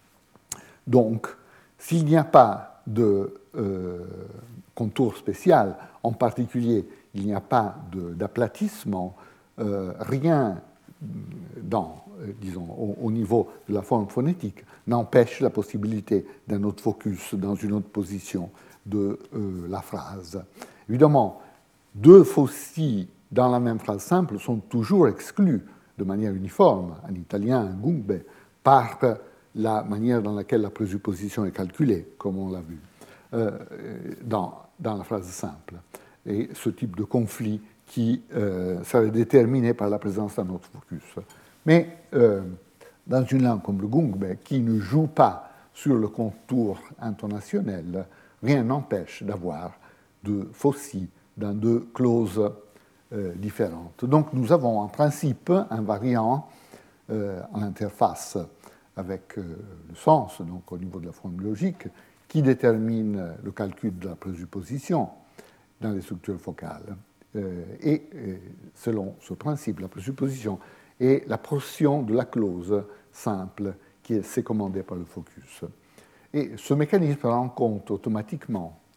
Donc, s'il n'y a pas de euh, contour spécial, en particulier, il n'y a pas de, d'aplatissement, Euh, rien dans, euh, disons, au, au niveau de la forme phonétique n'empêche la possibilité d'un autre focus dans une autre position de euh, la phrase. Évidemment, deux faucilles dans la même phrase simple sont toujours exclus de manière uniforme, en italien, en gungbe, par la manière dans laquelle la présupposition est calculée, comme on l'a vu, euh, dans, dans la phrase simple. Et ce type de conflit qui euh, serait déterminé par la présence d'un autre focus. Mais euh, dans une langue comme le gungbe, qui ne joue pas sur le contour intonationnel, rien n'empêche d'avoir deux faucilles dans deux clauses euh, différentes. Donc nous avons en principe un variant euh, en interface avec euh, le sens, donc au niveau de la forme logique, qui détermine le calcul de la présupposition dans les structures focales. Euh, et euh, selon ce principe, la présupposition est la portion de la clause simple qui est sécommandée par le focus. Et ce mécanisme rend compte automatiquement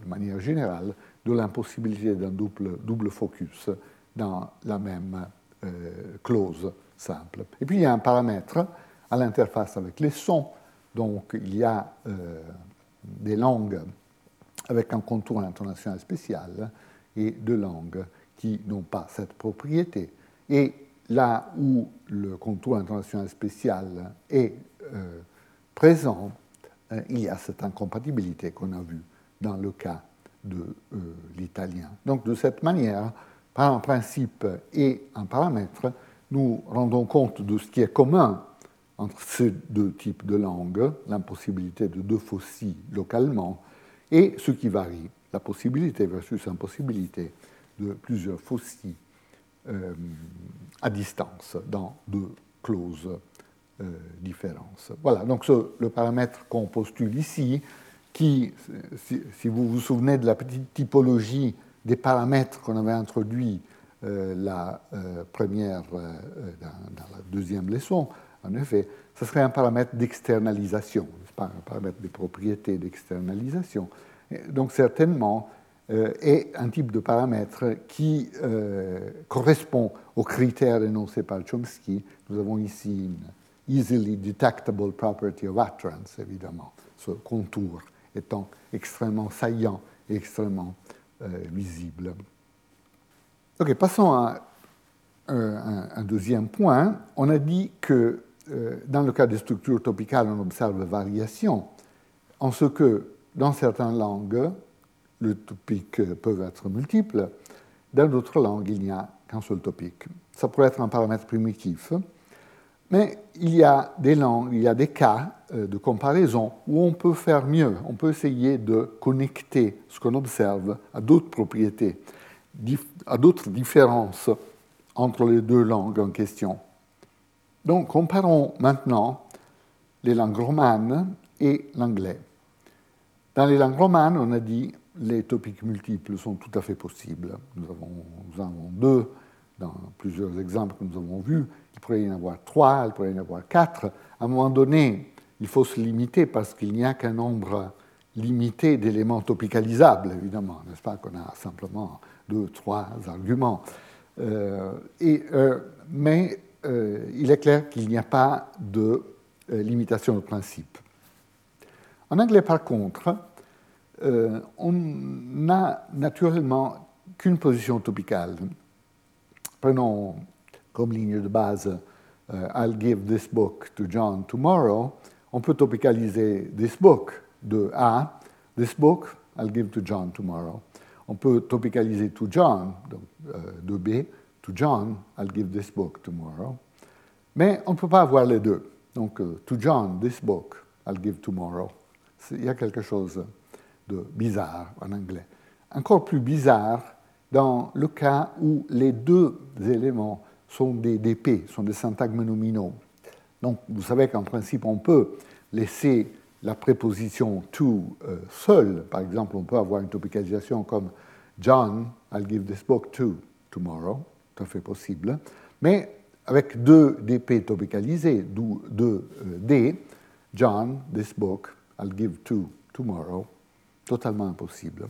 de manière générale, de l'impossibilité d'un double, double focus dans la même euh, clause simple. Et puis il y a un paramètre à l'interface avec les sons. Donc il y a euh, des langues avec un contour international spécial et deux langues qui n'ont pas cette propriété. Et là où le contour international spécial est euh, présent, euh, il y a cette incompatibilité qu'on a vue dans le cas de euh, l'italien. Donc de cette manière, par un principe et un paramètre, nous rendons compte de ce qui est commun entre ces deux types de langues, l'impossibilité de deux faucilles localement, et ce qui varie, la possibilité versus l'impossibilité de plusieurs faucilles euh, à distance dans deux clauses euh, différentes. Voilà, donc ce, le paramètre qu'on postule ici, qui, si, si vous vous souvenez de la petite typologie des paramètres qu'on avait introduits euh, la euh, première, euh, dans, dans la deuxième leçon, en effet, ce serait un paramètre d'externalisation, pas un paramètre de propriété d'externalisation. Donc certainement euh, est un type de paramètre qui euh, correspond aux critères énoncés par Chomsky. Nous avons ici une easily detectable property of utterance, évidemment, ce contour étant extrêmement saillant et extrêmement euh, visible. Ok, passons à un, un deuxième point. On a dit que euh, dans le cas des structures topicales, on observe variation, en ce que dans certaines langues, les topiques peuvent être multiples. Dans d'autres langues, il n'y a qu'un seul topique. Ça pourrait être un paramètre primitif, mais il y a des langues, il y a des cas de comparaison où on peut faire mieux. On peut essayer de connecter ce qu'on observe à d'autres propriétés, à d'autres différences entre les deux langues en question. Donc, comparons maintenant les langues romanes et l'anglais. Dans les langues romanes, on a dit que les topiques multiples sont tout à fait possibles. Nous, avons, nous en avons deux dans plusieurs exemples que nous avons vus. Il pourrait y en avoir trois, il pourrait y en avoir quatre. À un moment donné, il faut se limiter parce qu'il n'y a qu'un nombre limité d'éléments topicalisables, évidemment. N'est-ce pas qu'on a simplement deux, trois arguments. Euh, et, euh, mais euh, il est clair qu'il n'y a pas de euh, limitation de principe. En anglais, par contre, euh, on n'a naturellement qu'une position topicale. Prenons comme ligne de base euh, I'll give this book to John tomorrow. On peut topicaliser this book de A, this book I'll give to John tomorrow. On peut topicaliser to John donc, euh, de B, to John I'll give this book tomorrow. Mais on ne peut pas avoir les deux. Donc, euh, to John, this book I'll give tomorrow. Il y a quelque chose de bizarre en anglais. Encore plus bizarre dans le cas où les deux éléments sont des D P, sont des syntagmes nominaux. Donc, vous savez qu'en principe, on peut laisser la préposition to euh, seule. Par exemple, on peut avoir une topicalisation comme John, I'll give this book to tomorrow. Tout à fait possible. Mais avec deux D P topicalisés, deux euh, D, John, this book, I'll give to tomorrow, totalement impossible.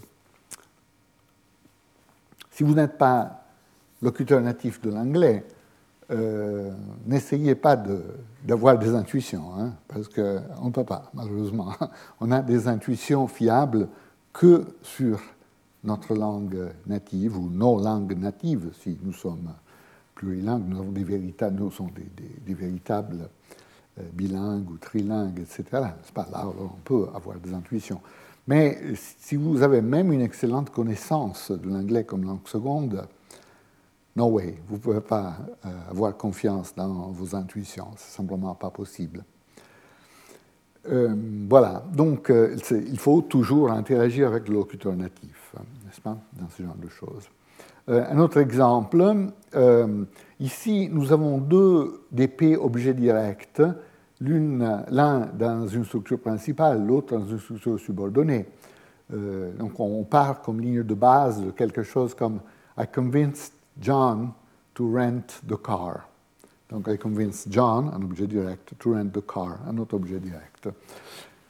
Si vous n'êtes pas locuteur natif de l'anglais, euh, n'essayez pas de, d'avoir des intuitions, hein, parce qu'on ne peut pas, malheureusement. On a des intuitions fiables que sur notre langue native, ou nos langues natives, si nous sommes plurilingues, nous avons des véritables, nous sommes des, des, des véritables euh, bilingues ou trilingues, et cetera. C'est pas là où on peut avoir des intuitions. Mais si vous avez même une excellente connaissance de l'anglais comme langue seconde, no way, vous ne pouvez pas euh, avoir confiance dans vos intuitions, c'est simplement pas possible. Euh, voilà, donc euh, il faut toujours interagir avec le locuteur natif, hein, n'est-ce pas, dans ce genre de choses. Euh, un autre exemple, euh, ici nous avons deux D P objets directs, l'une, l'un dans une structure principale, l'autre dans une structure subordonnée. Euh, donc on part comme ligne de base de quelque chose comme I convinced John to rent the car. Donc I convinced John, un objet direct, to rent the car, un autre objet direct.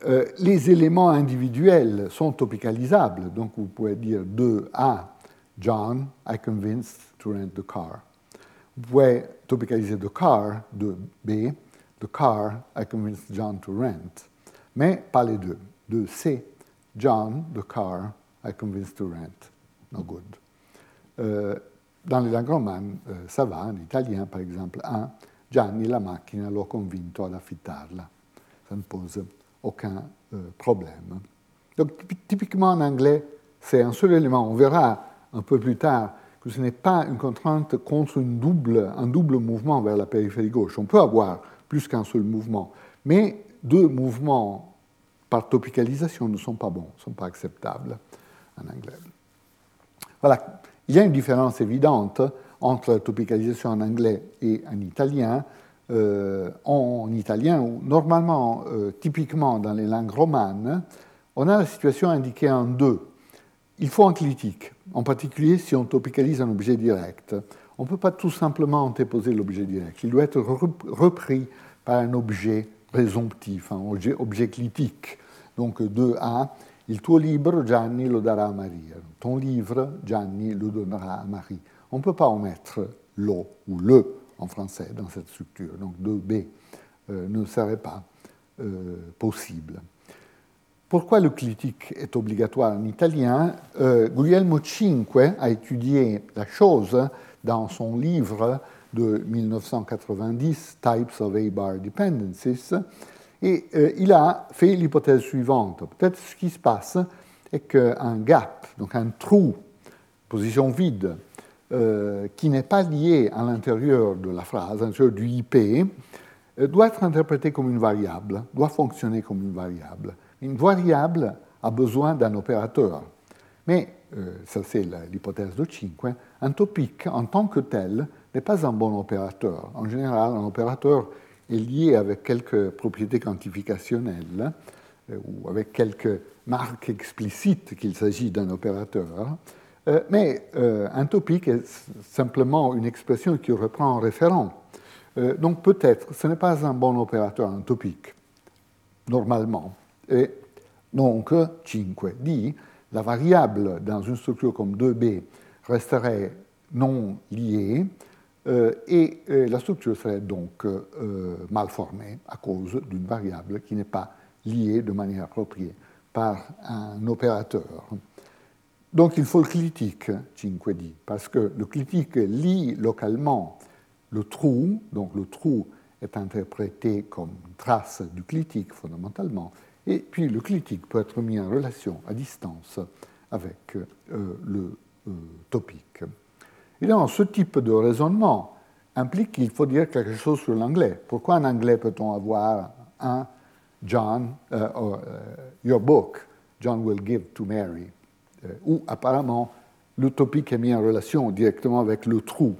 euh, les éléments individuels sont topicalisables. Donc vous pouvez dire de A, John, I convinced to rent the car. Vous pouvez topicaliser the car, de B, the car, I convinced John to rent. Mais pas les deux. De C, John, the car, I convinced to rent. No good. Euh, dans les langues romanes, euh, ça va. En italien, par exemple, un, Gianni la macchina l'ho convinto ad affittarla. Ça ne pose aucun euh, problème. Donc, typiquement en anglais, c'est un seul élément. On verra un peu plus tard que ce n'est pas une contrainte contre une double, un double mouvement vers la périphérie gauche. On peut avoir plus qu'un seul mouvement, mais deux mouvements par topicalisation ne sont pas bons, ne sont pas acceptables en anglais. Voilà, il y a une différence évidente entre la topicalisation en anglais et en italien. Euh, en italien, où normalement, euh, typiquement dans les langues romanes, on a la situation indiquée en deux. Il faut un clitique, en particulier si on topicalise un objet direct. On ne peut pas tout simplement antéposer l'objet direct. Il doit être repris par un objet présomptif, un objet, objet clitique. Donc deux A, il tuo libro Gianni lo darà a Maria. Ton livre, Gianni le donnera à Marie. On ne peut pas omettre lo ou le en français dans cette structure. Donc deux B euh, ne serait pas euh, possible. Pourquoi le clitique est obligatoire en italien? euh, Guglielmo cinque a étudié la chose dans son livre de mille neuf cent quatre-vingt-dix, Types of A-bar Dependencies, et euh, il a fait l'hypothèse suivante. Peut-être ce qui se passe est qu'un gap, donc un trou, position vide, euh, qui n'est pas lié à l'intérieur de la phrase, à l'intérieur du I P, euh, doit être interprété comme une variable, doit fonctionner comme une variable. Une variable a besoin d'un opérateur. Mais, euh, ça c'est l'hypothèse de cinque, un topic en tant que tel n'est pas un bon opérateur. En général, un opérateur est lié avec quelques propriétés quantificationnelles euh, ou avec quelques marques explicites qu'il s'agit d'un opérateur. Euh, mais euh, un topic est simplement une expression qui reprend un référent. Euh, donc peut-être ce n'est pas un bon opérateur, un topic, normalement. Et donc, cinque dit, la variable dans une structure comme deux B resterait non liée euh, et euh, la structure serait donc euh, mal formée à cause d'une variable qui n'est pas liée de manière appropriée par un opérateur. Donc il faut le clitique, cinque dit, parce que le clitique lie localement le trou, donc le trou est interprété comme une trace du clitique fondamentalement, et puis le clitique peut être mis en relation à distance avec euh, le euh, topic. Évidemment, ce type de raisonnement implique qu'il faut dire quelque chose sur l'anglais. Pourquoi en anglais peut-on avoir un John, uh, or, uh, your book, John will give to Mary, uh, où apparemment le topic est mis en relation directement avec le trou.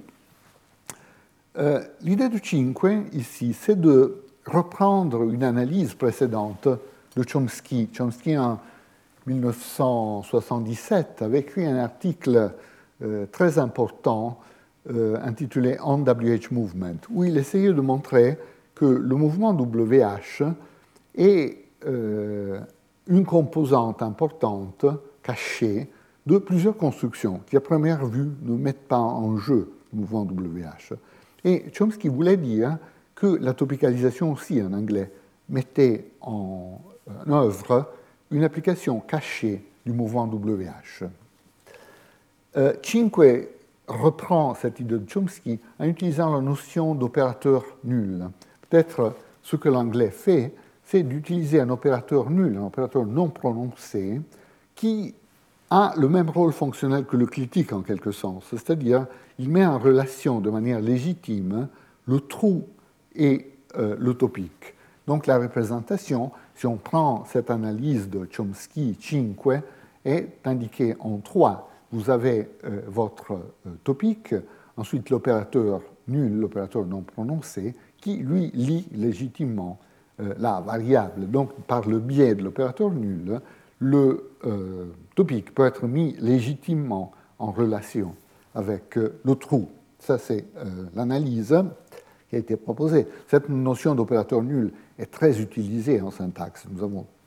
Euh, l'idée de cinque, ici, c'est de reprendre une analyse précédente de Chomsky. Chomsky, en mille neuf cent soixante-dix-sept, avait écrit un article euh, très important euh, intitulé On W H Movement, où il essayait de montrer que le mouvement W H est euh, une composante importante, cachée, de plusieurs constructions qui, à première vue, ne mettent pas en jeu le mouvement W H. Et Chomsky voulait dire que la topicalisation aussi, en anglais, mettait en œuvre une application cachée du mouvement W H. Euh, cinque reprend cette idée de Chomsky en utilisant la notion d'opérateur nul. Peut-être ce que l'anglais fait, c'est d'utiliser un opérateur nul, un opérateur non prononcé, qui a le même rôle fonctionnel que le clitique en quelque sens, c'est-à-dire il met en relation de manière légitime le trou et euh, le topic. Donc la représentation, si on prend cette analyse de Chomsky, cinque, est indiquée en trois. Vous avez euh, votre euh, topic, ensuite l'opérateur nul, l'opérateur non prononcé, qui lui lie légitimement euh, la variable. Donc par le biais de l'opérateur nul, le euh, topic peut être mis légitimement en relation avec euh, le trou. Ça, c'est euh, l'analyse qui a été proposée. Cette notion d'opérateur nul est très utilisée en syntaxe. Nous avons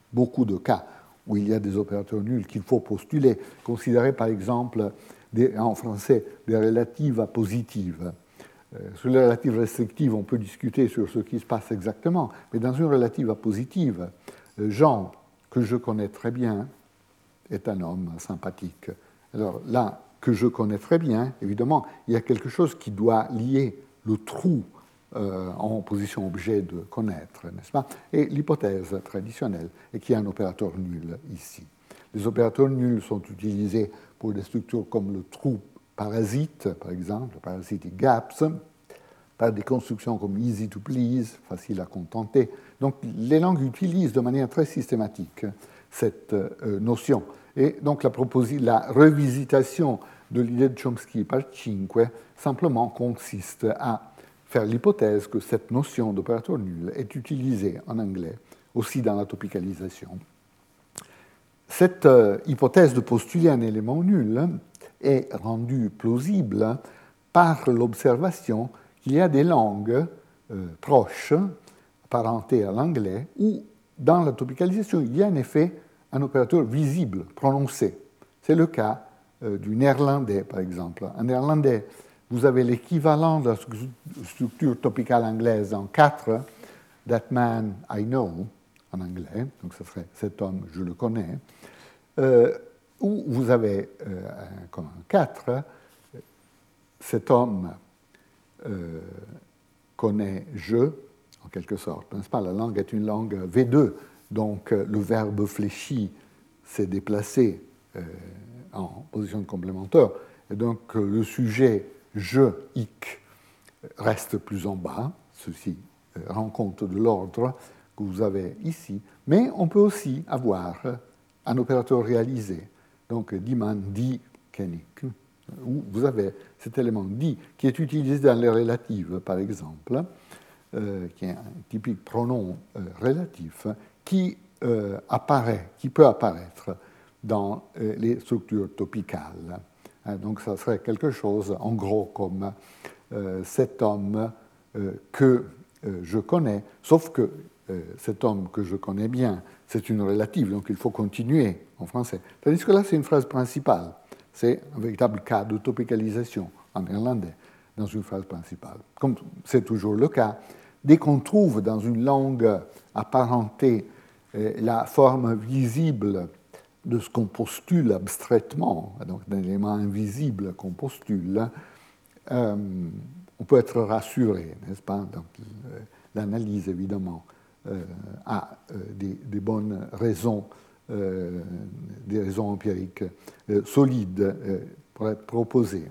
beaucoup de cas où il y a des opérateurs nuls qu'il faut postuler. Considérez par exemple des, en français des relatives à positives. Euh, sur les relatives restrictives, on peut discuter sur ce qui se passe exactement, mais dans une relative à positive, euh, Jean, que je connais très bien, est un homme sympathique. Alors là, que je connais très bien, évidemment, il y a quelque chose qui doit lier le trou euh, en position objet de connaître, n'est-ce pas? Et l'hypothèse traditionnelle est qu'il y a un opérateur nul ici. Les opérateurs nuls sont utilisés pour des structures comme le trou parasite, par exemple, parasitic gaps, par des constructions comme easy to please, facile à contenter. Donc les langues utilisent de manière très systématique cette euh, notion. Et donc la, la revisitation de l'idée de Chomsky par Cinque simplement consiste à faire l'hypothèse que cette notion d'opérateur nul est utilisée en anglais aussi dans la topicalisation. Cette euh, hypothèse de postuler un élément nul est rendue plausible par l'observation qu'il y a des langues euh, proches, apparentées à l'anglais, où dans la topicalisation, il y a en effet un opérateur visible, prononcé. C'est le cas euh, du néerlandais, par exemple. En néerlandais, vous avez l'équivalent de la structure topicale anglaise en quatre, that man I know, en anglais, donc ce serait cet homme, je le connais, euh, où vous avez, euh, comme en quatre, cet homme euh, connaît je, en quelque sorte, n'est-ce pas? La langue est une langue V deux, donc le verbe fléchi s'est déplacé euh, en position de complémentaire, et donc le sujet je, hic, reste plus en bas. Ceci euh, rend compte de l'ordre que vous avez ici, mais on peut aussi avoir un opérateur réalisé, donc diman, di, kenik, où vous avez cet élément di qui est utilisé dans les relatives, par exemple, euh, qui est un typique pronom euh, relatif, qui euh, apparaît, qui peut apparaître dans euh, les structures topicales. Hein, donc ça serait quelque chose, en gros, comme euh, cet homme euh, que euh, je connais, sauf que euh, cet homme que je connais bien, c'est une relative, donc il faut continuer en français. Tandis que là, c'est une phrase principale. C'est un véritable cas de topicalisation en néerlandais dans une phrase principale. Comme c'est toujours le cas, dès qu'on trouve dans une langue apparentée euh, la forme visible de ce qu'on postule abstraitement, donc d'un élément invisible qu'on postule, euh, on peut être rassuré, n'est-ce pas? Donc, euh, l'analyse, évidemment, euh, a euh, des, des bonnes raisons, euh, des raisons empiriques euh, solides euh, pour être proposées.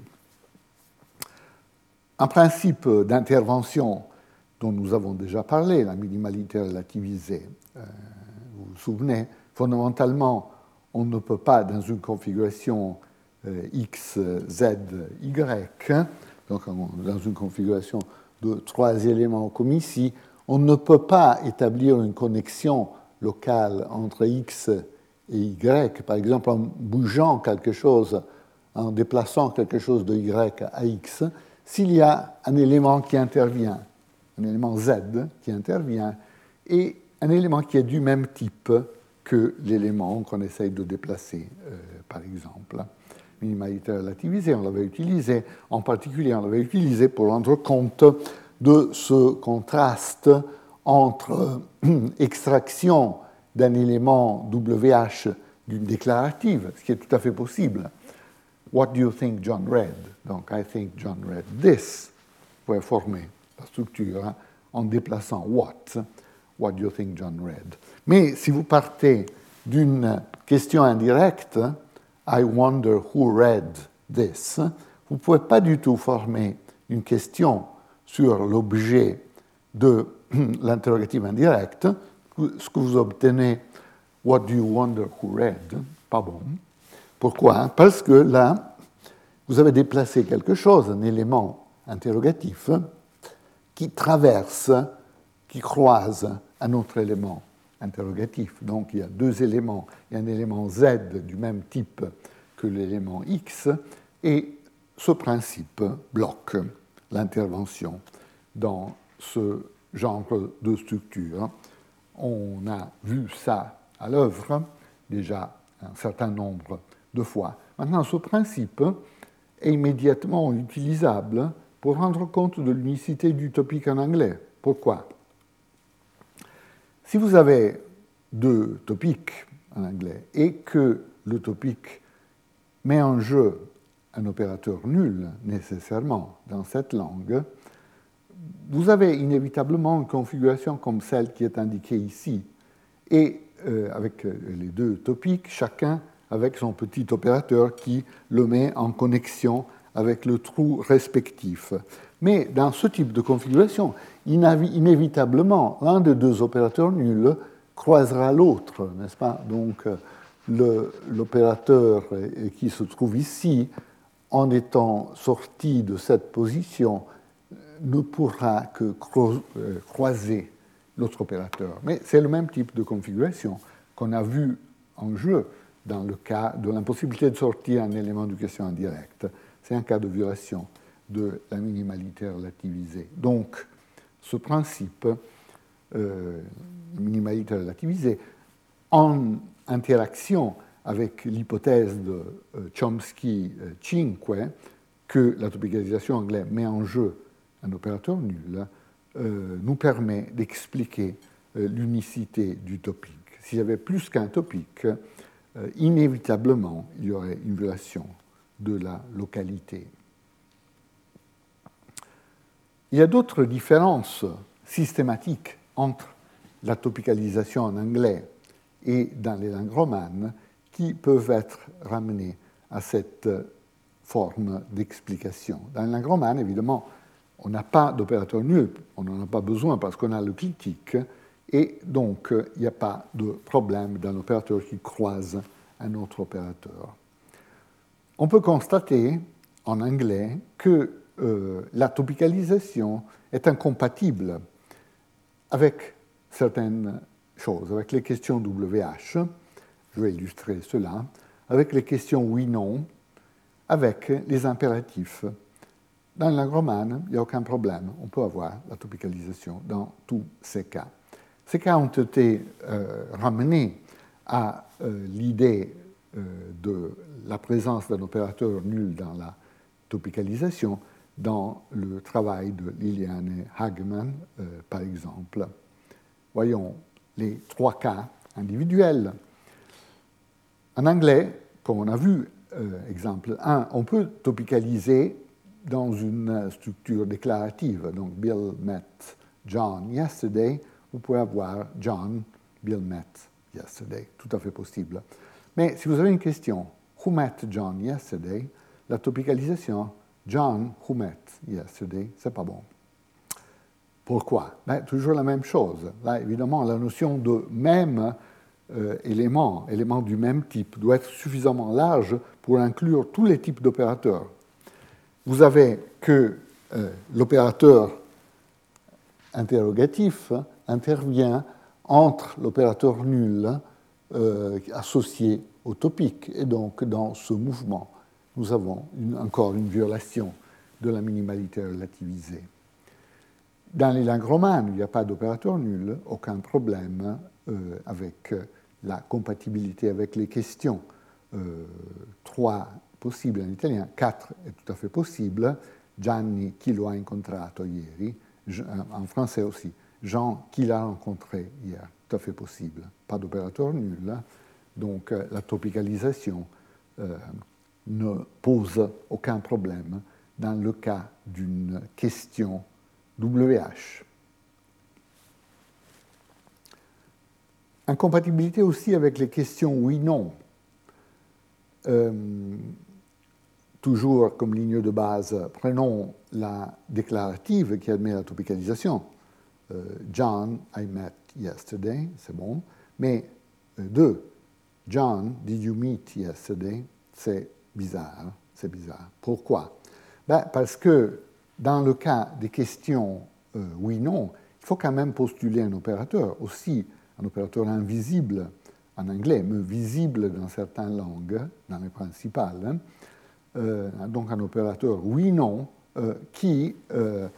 Un principe d'intervention dont nous avons déjà parlé, la minimalité relativisée, euh, vous vous souvenez, fondamentalement, on ne peut pas, dans une configuration euh, X, Z, Y, donc dans une configuration de trois éléments comme ici, on ne peut pas établir une connexion locale entre X et Y, par exemple en bougeant quelque chose, en déplaçant quelque chose de Y à X, s'il y a un élément qui intervient, un élément Z qui intervient, et un élément qui est du même type que l'élément qu'on essaye de déplacer, euh, par exemple. Minimalité relativisée, on l'avait utilisé, en particulier on l'avait utilisé pour rendre compte de ce contraste entre euh, extraction d'un élément W H d'une déclarative, ce qui est tout à fait possible. What do you think John read? Donc, I think John read this. Vous pouvez former la structure hein, en déplaçant what. What do you think John read? Mais si vous partez d'une question indirecte, I wonder who read this, vous ne pouvez pas du tout former une question sur l'objet de l'interrogative indirecte. Ce que vous obtenez, what do you wonder who read? Pas bon. Pourquoi? Parce que là, vous avez déplacé quelque chose, un élément interrogatif, qui traverse, qui croise un autre élément interrogatif. Donc il y a deux éléments. Il y a un élément Z du même type que l'élément X, et ce principe bloque l'intervention dans ce genre de structure. On a vu ça à l'œuvre, déjà un certain nombre de fois. Maintenant, ce principe est immédiatement utilisable pour rendre compte de l'unicité du topique en anglais. Pourquoi? Si vous avez deux topiques en anglais et que le topique met en jeu un opérateur nul nécessairement dans cette langue, vous avez inévitablement une configuration comme celle qui est indiquée ici, et euh, avec les deux topiques, chacun avec son petit opérateur qui le met en connexion avec le trou respectif. Mais dans ce type de configuration, inévitablement, l'un des deux opérateurs nuls croisera l'autre, n'est-ce pas? Donc, le, l'opérateur qui se trouve ici, en étant sorti de cette position, ne pourra que croiser l'autre opérateur. Mais c'est le même type de configuration qu'on a vu en jeu dans le cas de l'impossibilité de sortir un élément de question indirecte. C'est un cas de violation de la minimalité relativisée. Donc, ce principe, euh, minimalité relativisée, en interaction avec l'hypothèse de euh, Chomsky-Cinque, que la topicalisation anglaise met en jeu un opérateur nul, euh, nous permet d'expliquer euh, l'unicité du topique. S'il y avait plus qu'un topique, euh, inévitablement, il y aurait une violation de la localité. Il y a d'autres différences systématiques entre la topicalisation en anglais et dans les langues romanes qui peuvent être ramenées à cette forme d'explication. Dans les langues romanes, évidemment, on n'a pas d'opérateur nul, on n'en a pas besoin parce qu'on a le clitique, et donc il n'y a pas de problème d'un opérateur qui croise un autre opérateur. On peut constater en anglais que euh, la topicalisation est incompatible avec certaines choses, avec les questions W H, je vais illustrer cela, avec les questions oui-non, avec les impératifs. Dans la langue romane, il n'y a aucun problème, on peut avoir la topicalisation dans tous ces cas. Ces cas ont été euh, ramenés à euh, l'idée euh, de la présence d'un opérateur nul dans la topicalisation dans le travail de Liliane Hagemann, euh, par exemple. Voyons les trois cas individuels. En anglais, comme on a vu, euh, exemple un, on peut topicaliser dans une structure déclarative. Donc, Bill met John yesterday. Vous pouvez avoir John, Bill met yesterday. Tout à fait possible. Mais si vous avez une question, who met John yesterday? La topicalisation, John, who met yesterday, c'est pas bon. Pourquoi? Ben, toujours la même chose. Là, évidemment, la notion de même euh, élément, élément du même type, doit être suffisamment large pour inclure tous les types d'opérateurs. Vous avez que euh, l'opérateur interrogatif intervient entre l'opérateur nul euh, associé au topique. Et donc, dans ce mouvement, nous avons une, encore une violation de la minimalité relativisée. Dans les langues romanes, il n'y a pas d'opérateur nul, aucun problème euh, avec la compatibilité avec les questions. Euh, trois possibles en italien, quatre est tout à fait possible. Gianni, chi lo ha incontrato ieri. En français aussi. Jean, qui l'a rencontré hier. Tout à fait possible. Pas d'opérateur nul. Donc la topicalisation euh, ne pose aucun problème dans le cas d'une question W H. Incompatibilité aussi avec les questions oui-non. Euh, toujours comme ligne de base, prenons la déclarative qui admet la topicalisation. Euh, John, I met yesterday, c'est bon. Mais euh, deux, John, did you meet yesterday? C'est bizarre, c'est bizarre. Pourquoi? Ben, parce que dans le cas des questions euh, oui-non, il faut quand même postuler un opérateur, aussi un opérateur invisible en anglais, mais visible dans certaines langues, dans les principales. Hein. Euh, donc un opérateur oui-non euh, qui euh,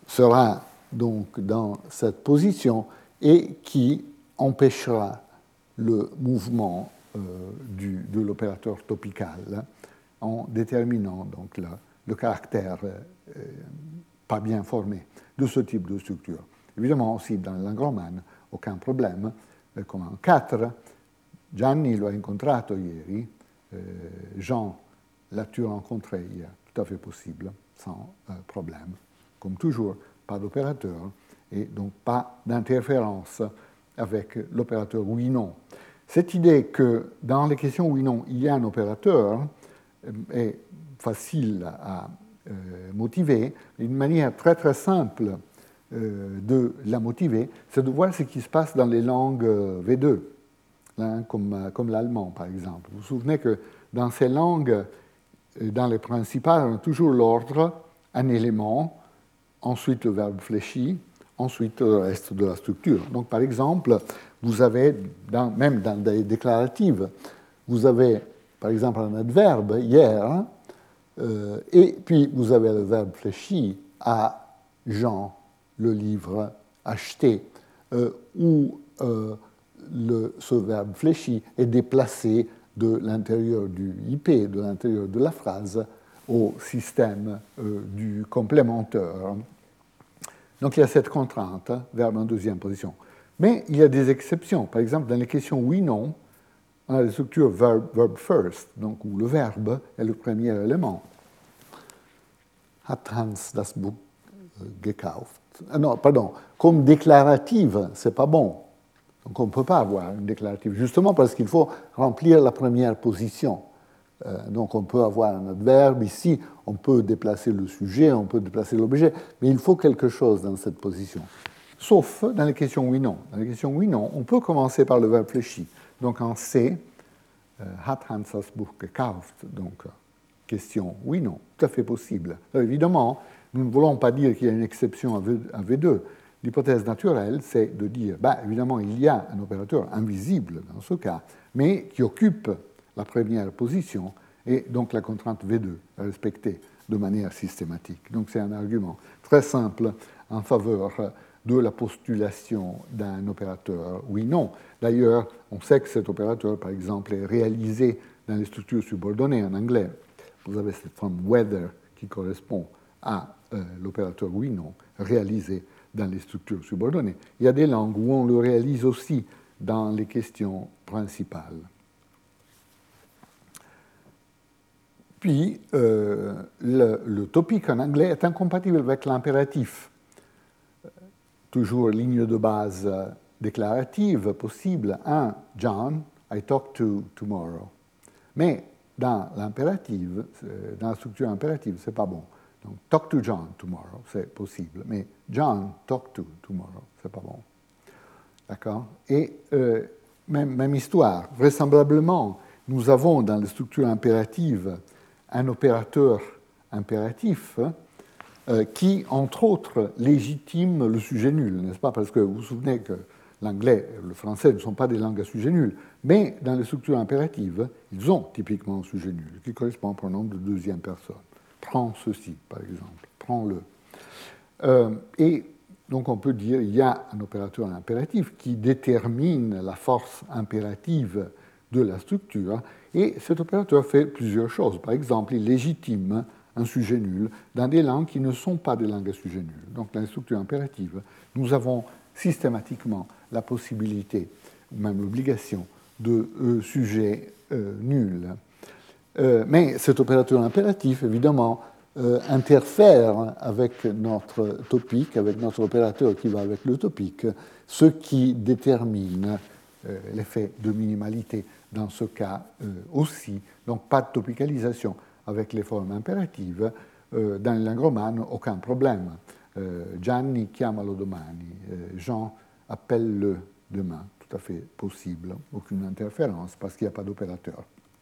sera donc dans cette position et qui empêchera le mouvement euh, du, de l'opérateur topical en déterminant donc le, le caractère euh, pas bien formé de ce type de structure. Évidemment aussi dans la langue romane, aucun problème, eh, come en quatre, Gianni lo ha incontrato ieri, eh, Jean l'as-tu rencontré hier, tout à fait possible, sans euh, problème. Comme toujours, pas d'opérateur et donc pas d'interférence avec l'opérateur oui-non. Cette idée que dans les questions oui-non, il y a un opérateur est facile à euh, motiver. Une manière très très simple euh, de la motiver, c'est de voir ce qui se passe dans les langues V deux, hein, comme, comme l'allemand par exemple. Vous vous souvenez que dans ces langues, dans les principales, on a toujours l'ordre, un élément, ensuite le verbe fléchi, ensuite le reste de la structure. Donc par exemple, vous avez, dans, même dans des déclaratives, vous avez par exemple un adverbe, hier, euh, et puis vous avez le verbe fléchi, à Jean, le livre acheté, euh, où euh, le, ce verbe fléchi est déplacé de l'intérieur du I P, de l'intérieur de la phrase, au système euh, du complémentaire. Donc il y a cette contrainte, verbe en deuxième position. Mais il y a des exceptions. Par exemple, dans les questions oui-non, on a la structure verb, verb first, donc où le verbe est le premier élément. Hat Hans das Buch gekauft? Ah non, pardon, comme déclarative, c'est pas bon. Donc on ne peut pas avoir une déclarative, justement parce qu'il faut remplir la première position. Euh, donc on peut avoir un adverbe ici, on peut déplacer le sujet, on peut déplacer l'objet, mais il faut quelque chose dans cette position. Sauf dans les questions oui-non. Dans les questions oui-non, on peut commencer par le verbe fléchi. Donc en C, euh, hat Hans das Buch gekauft, donc question oui-non, tout à fait possible. Alors, évidemment, nous ne voulons pas dire qu'il y a une exception à V deux. L'hypothèse naturelle, c'est de dire, bah, évidemment, il y a un opérateur invisible dans ce cas, mais qui occupe la première position, et donc la contrainte V deux est respectée de manière systématique. Donc c'est un argument très simple en faveur de la postulation d'un opérateur oui-non. D'ailleurs, on sait que cet opérateur, par exemple, est réalisé dans les structures subordonnées en anglais. Vous avez cette forme whether qui correspond à euh, l'opérateur oui-non réalisé dans les structures subordonnées. Il y a des langues où on le réalise aussi dans les questions principales. Puis, euh, le, le topique en anglais est incompatible avec l'impératif. Toujours ligne de base déclarative possible. un. John, I talk to tomorrow. Mais dans l'impérative, dans la structure impérative, ce n'est pas bon. Donc, talk to John tomorrow, c'est possible. Mais John, talk to tomorrow, ce n'est pas bon. D'accord? Et euh, même, même histoire. Vraisemblablement, nous avons dans les structures impératives un opérateur impératif euh, qui, entre autres, légitime le sujet nul, n'est-ce pas? Parce que vous vous souvenez que l'anglais et le français ne sont pas des langues à sujet nul, mais dans les structures impératives, ils ont typiquement un sujet nul, qui correspond au pronom de deuxième personne. Prends ceci, par exemple, prends-le. Euh, et donc on peut dire qu'il y a un opérateur impératif qui détermine la force impérative de la structure, et cet opérateur fait plusieurs choses. Par exemple, il légitime un sujet nul dans des langues qui ne sont pas des langues à sujet nul. Donc dans les structures impératives, nous avons systématiquement la possibilité, ou même l'obligation, de euh, sujets euh, nuls. Euh, mais cet opérateur impératif, évidemment, euh, interfère avec notre topique, avec notre opérateur qui va avec le topique, ce qui détermine euh, l'effet de minimalité dans ce cas euh, aussi. Donc pas de topicalisation avec les formes impératives. Euh, dans les langues romanes, aucun problème. Euh, Gianni chiamalo domani, euh, Jean appelle-le demain, tout à fait possible, aucune interférence parce qu'il n'y a pas d'opérateur.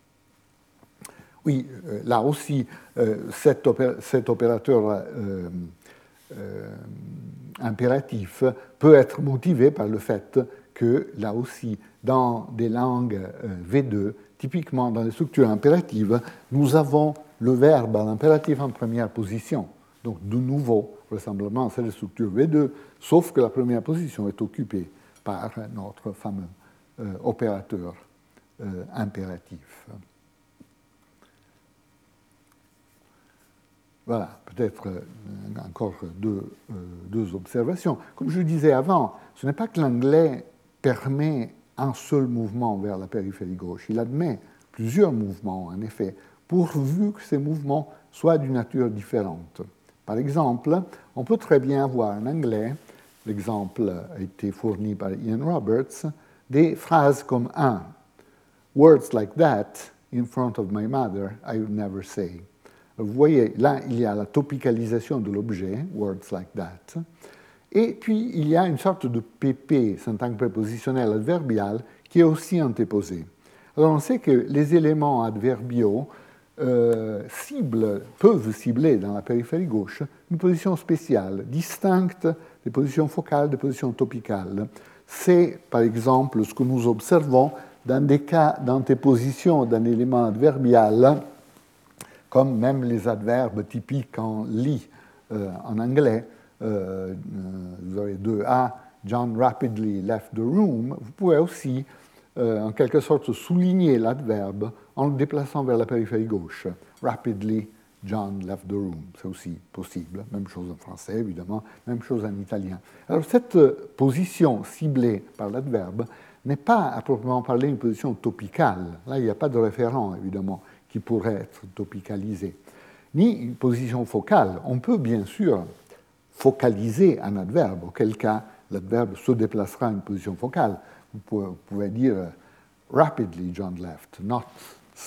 Oui, euh, là aussi, euh, cet, opé- cet opérateur euh, euh, impératif peut être motivé par le fait que, là aussi, dans des langues euh, V deux, typiquement dans les structures impératives, nous avons le verbe à l'impératif en première position. Donc, de nouveau, vraisemblablement, c'est la structure V deux, sauf que la première position est occupée par notre fameux euh, opérateur euh, impératif. Voilà, peut-être euh, encore deux, euh, deux observations. Comme je le disais avant, ce n'est pas que l'anglais permet un seul mouvement vers la périphérie gauche. Il admet plusieurs mouvements, en effet, pourvu que ces mouvements soient d'une nature différente. Par exemple, on peut très bien avoir en anglais, l'exemple a été fourni par Ian Roberts, des phrases comme un « Words like that, in front of my mother, I would never say ». Vous voyez, là, il y a la topicalisation de l'objet, « words like that », et puis il y a une sorte de P P, syntagme prépositionnel adverbial, qui est aussi antéposé. Alors on sait que les éléments adverbiaux euh, ciblent, peuvent cibler dans la périphérie gauche une position spéciale, distincte des positions focales, des positions topicales. C'est, par exemple, ce que nous observons dans des cas d'antéposition d'un élément adverbial, comme même les adverbes typiques en lit euh, en anglais. Euh, vous avez deux A, John rapidly left the room. Vous pouvez aussi, euh, en quelque sorte, souligner l'adverbe en le déplaçant vers la périphérie gauche. Rapidly, John left the room. C'est aussi possible. Même chose en français, évidemment. Même chose en italien. Alors, cette position ciblée par l'adverbe n'est pas, à proprement parler, une position topicale. Là, il n'y a pas de référent, évidemment, qui pourrait être topicalisé. Ni une position focale. On peut, bien sûr, focaliser un adverbe, auquel cas l'adverbe se déplacera à une position focale. Vous pouvez, vous pouvez dire « rapidly John left », « not slowly »,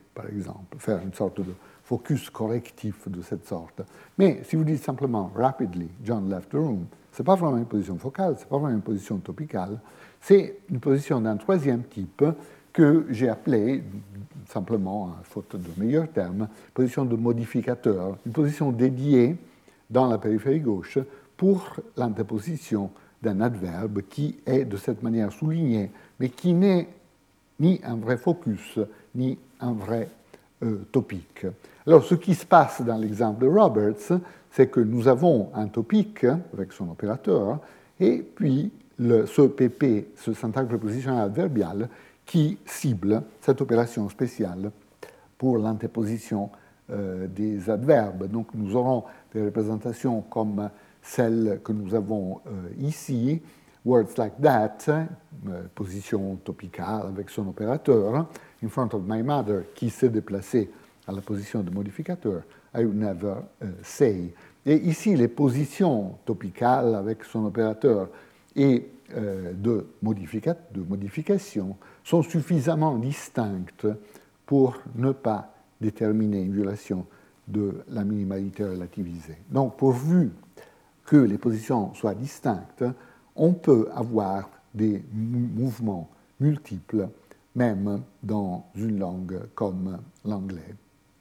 par exemple, faire une sorte de focus correctif de cette sorte. Mais si vous dites simplement « rapidly John left the room », ce n'est pas vraiment une position focale, ce n'est pas vraiment une position topicale, c'est une position d'un troisième type que j'ai appelée, simplement, à faute de meilleurs termes, position de modificateur, une position dédiée dans la périphérie gauche pour l'interposition d'un adverbe qui est de cette manière souligné, mais qui n'est ni un vrai focus, ni un vrai euh, topique. Alors, ce qui se passe dans l'exemple de Roberts, c'est que nous avons un topique avec son opérateur, et puis le, ce P P, ce syntagme prépositionnel adverbial, qui cible cette opération spéciale pour l'interposition euh, des adverbes. Donc, nous aurons des représentations comme celle que nous avons euh, ici, words like that, euh, position topicale avec son opérateur, in front of my mother, qui s'est déplacé à la position de modificateur, I would never uh, say. Et ici, les positions topicales avec son opérateur et euh, de, modifica- de modification sont suffisamment distinctes pour ne pas déterminer une violation de la minimalité relativisée. Donc, pourvu que les positions soient distinctes, on peut avoir des mouvements multiples, même dans une langue comme l'anglais.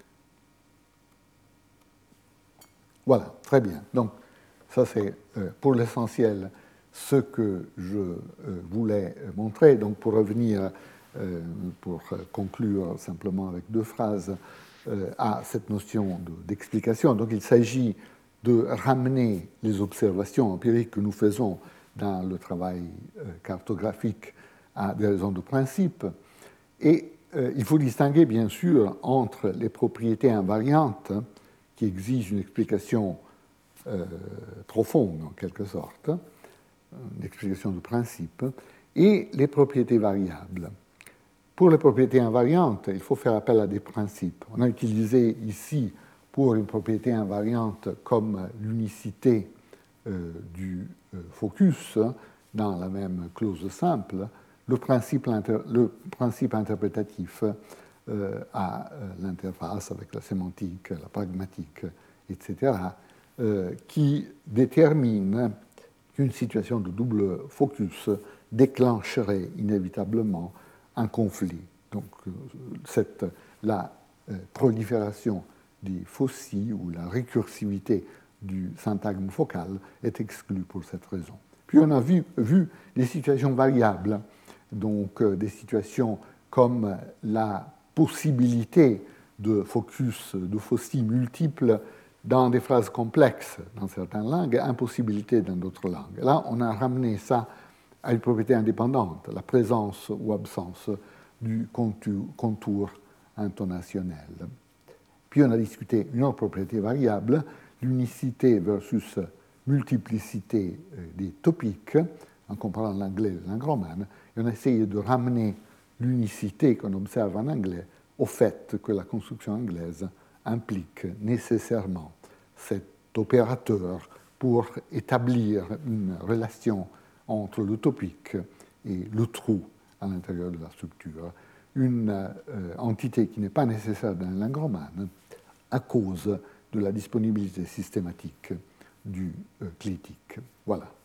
Voilà, très bien. Donc, ça c'est euh, pour l'essentiel ce que je euh, voulais montrer. Donc, pour revenir, euh, pour conclure simplement avec deux phrases euh, à cette notion de, d'explication. Donc, il s'agit de ramener les observations empiriques que nous faisons dans le travail euh, cartographique à des raisons de principe. Et euh, il faut distinguer, bien sûr, entre les propriétés invariantes qui exigent une explication euh, profonde, en quelque sorte, une explication de principe, et les propriétés variables. Pour les propriétés invariantes, il faut faire appel à des principes. On a utilisé ici, pour une propriété invariante comme l'unicité euh, du euh, focus, dans la même clause simple, le principe, inter- le principe interprétatif euh, à euh, l'interface avec la sémantique, la pragmatique, et cetera, euh, qui détermine qu'une situation de double focus déclencherait inévitablement un conflit. Donc, cette, la euh, prolifération des faucilles ou la récursivité du syntagme focal est exclue pour cette raison. Puis on a vu, vu des situations variables, donc euh, des situations comme la possibilité de focus, de faucilles multiples dans des phrases complexes dans certaines langues, impossibilité dans d'autres langues. Là, on a ramené ça a une propriété indépendante, la présence ou absence du contour, contour intonationnel. Puis on a discuté une autre propriété variable, l'unicité versus multiplicité des topiques, en comparant l'anglais et la langue romane, et on a essayé de ramener l'unicité qu'on observe en anglais au fait que la construction anglaise implique nécessairement cet opérateur pour établir une relation entre le topique et le trou à l'intérieur de la structure, une euh, entité qui n'est pas nécessaire dans la langue romane à cause de la disponibilité systématique du euh, clétique. Voilà.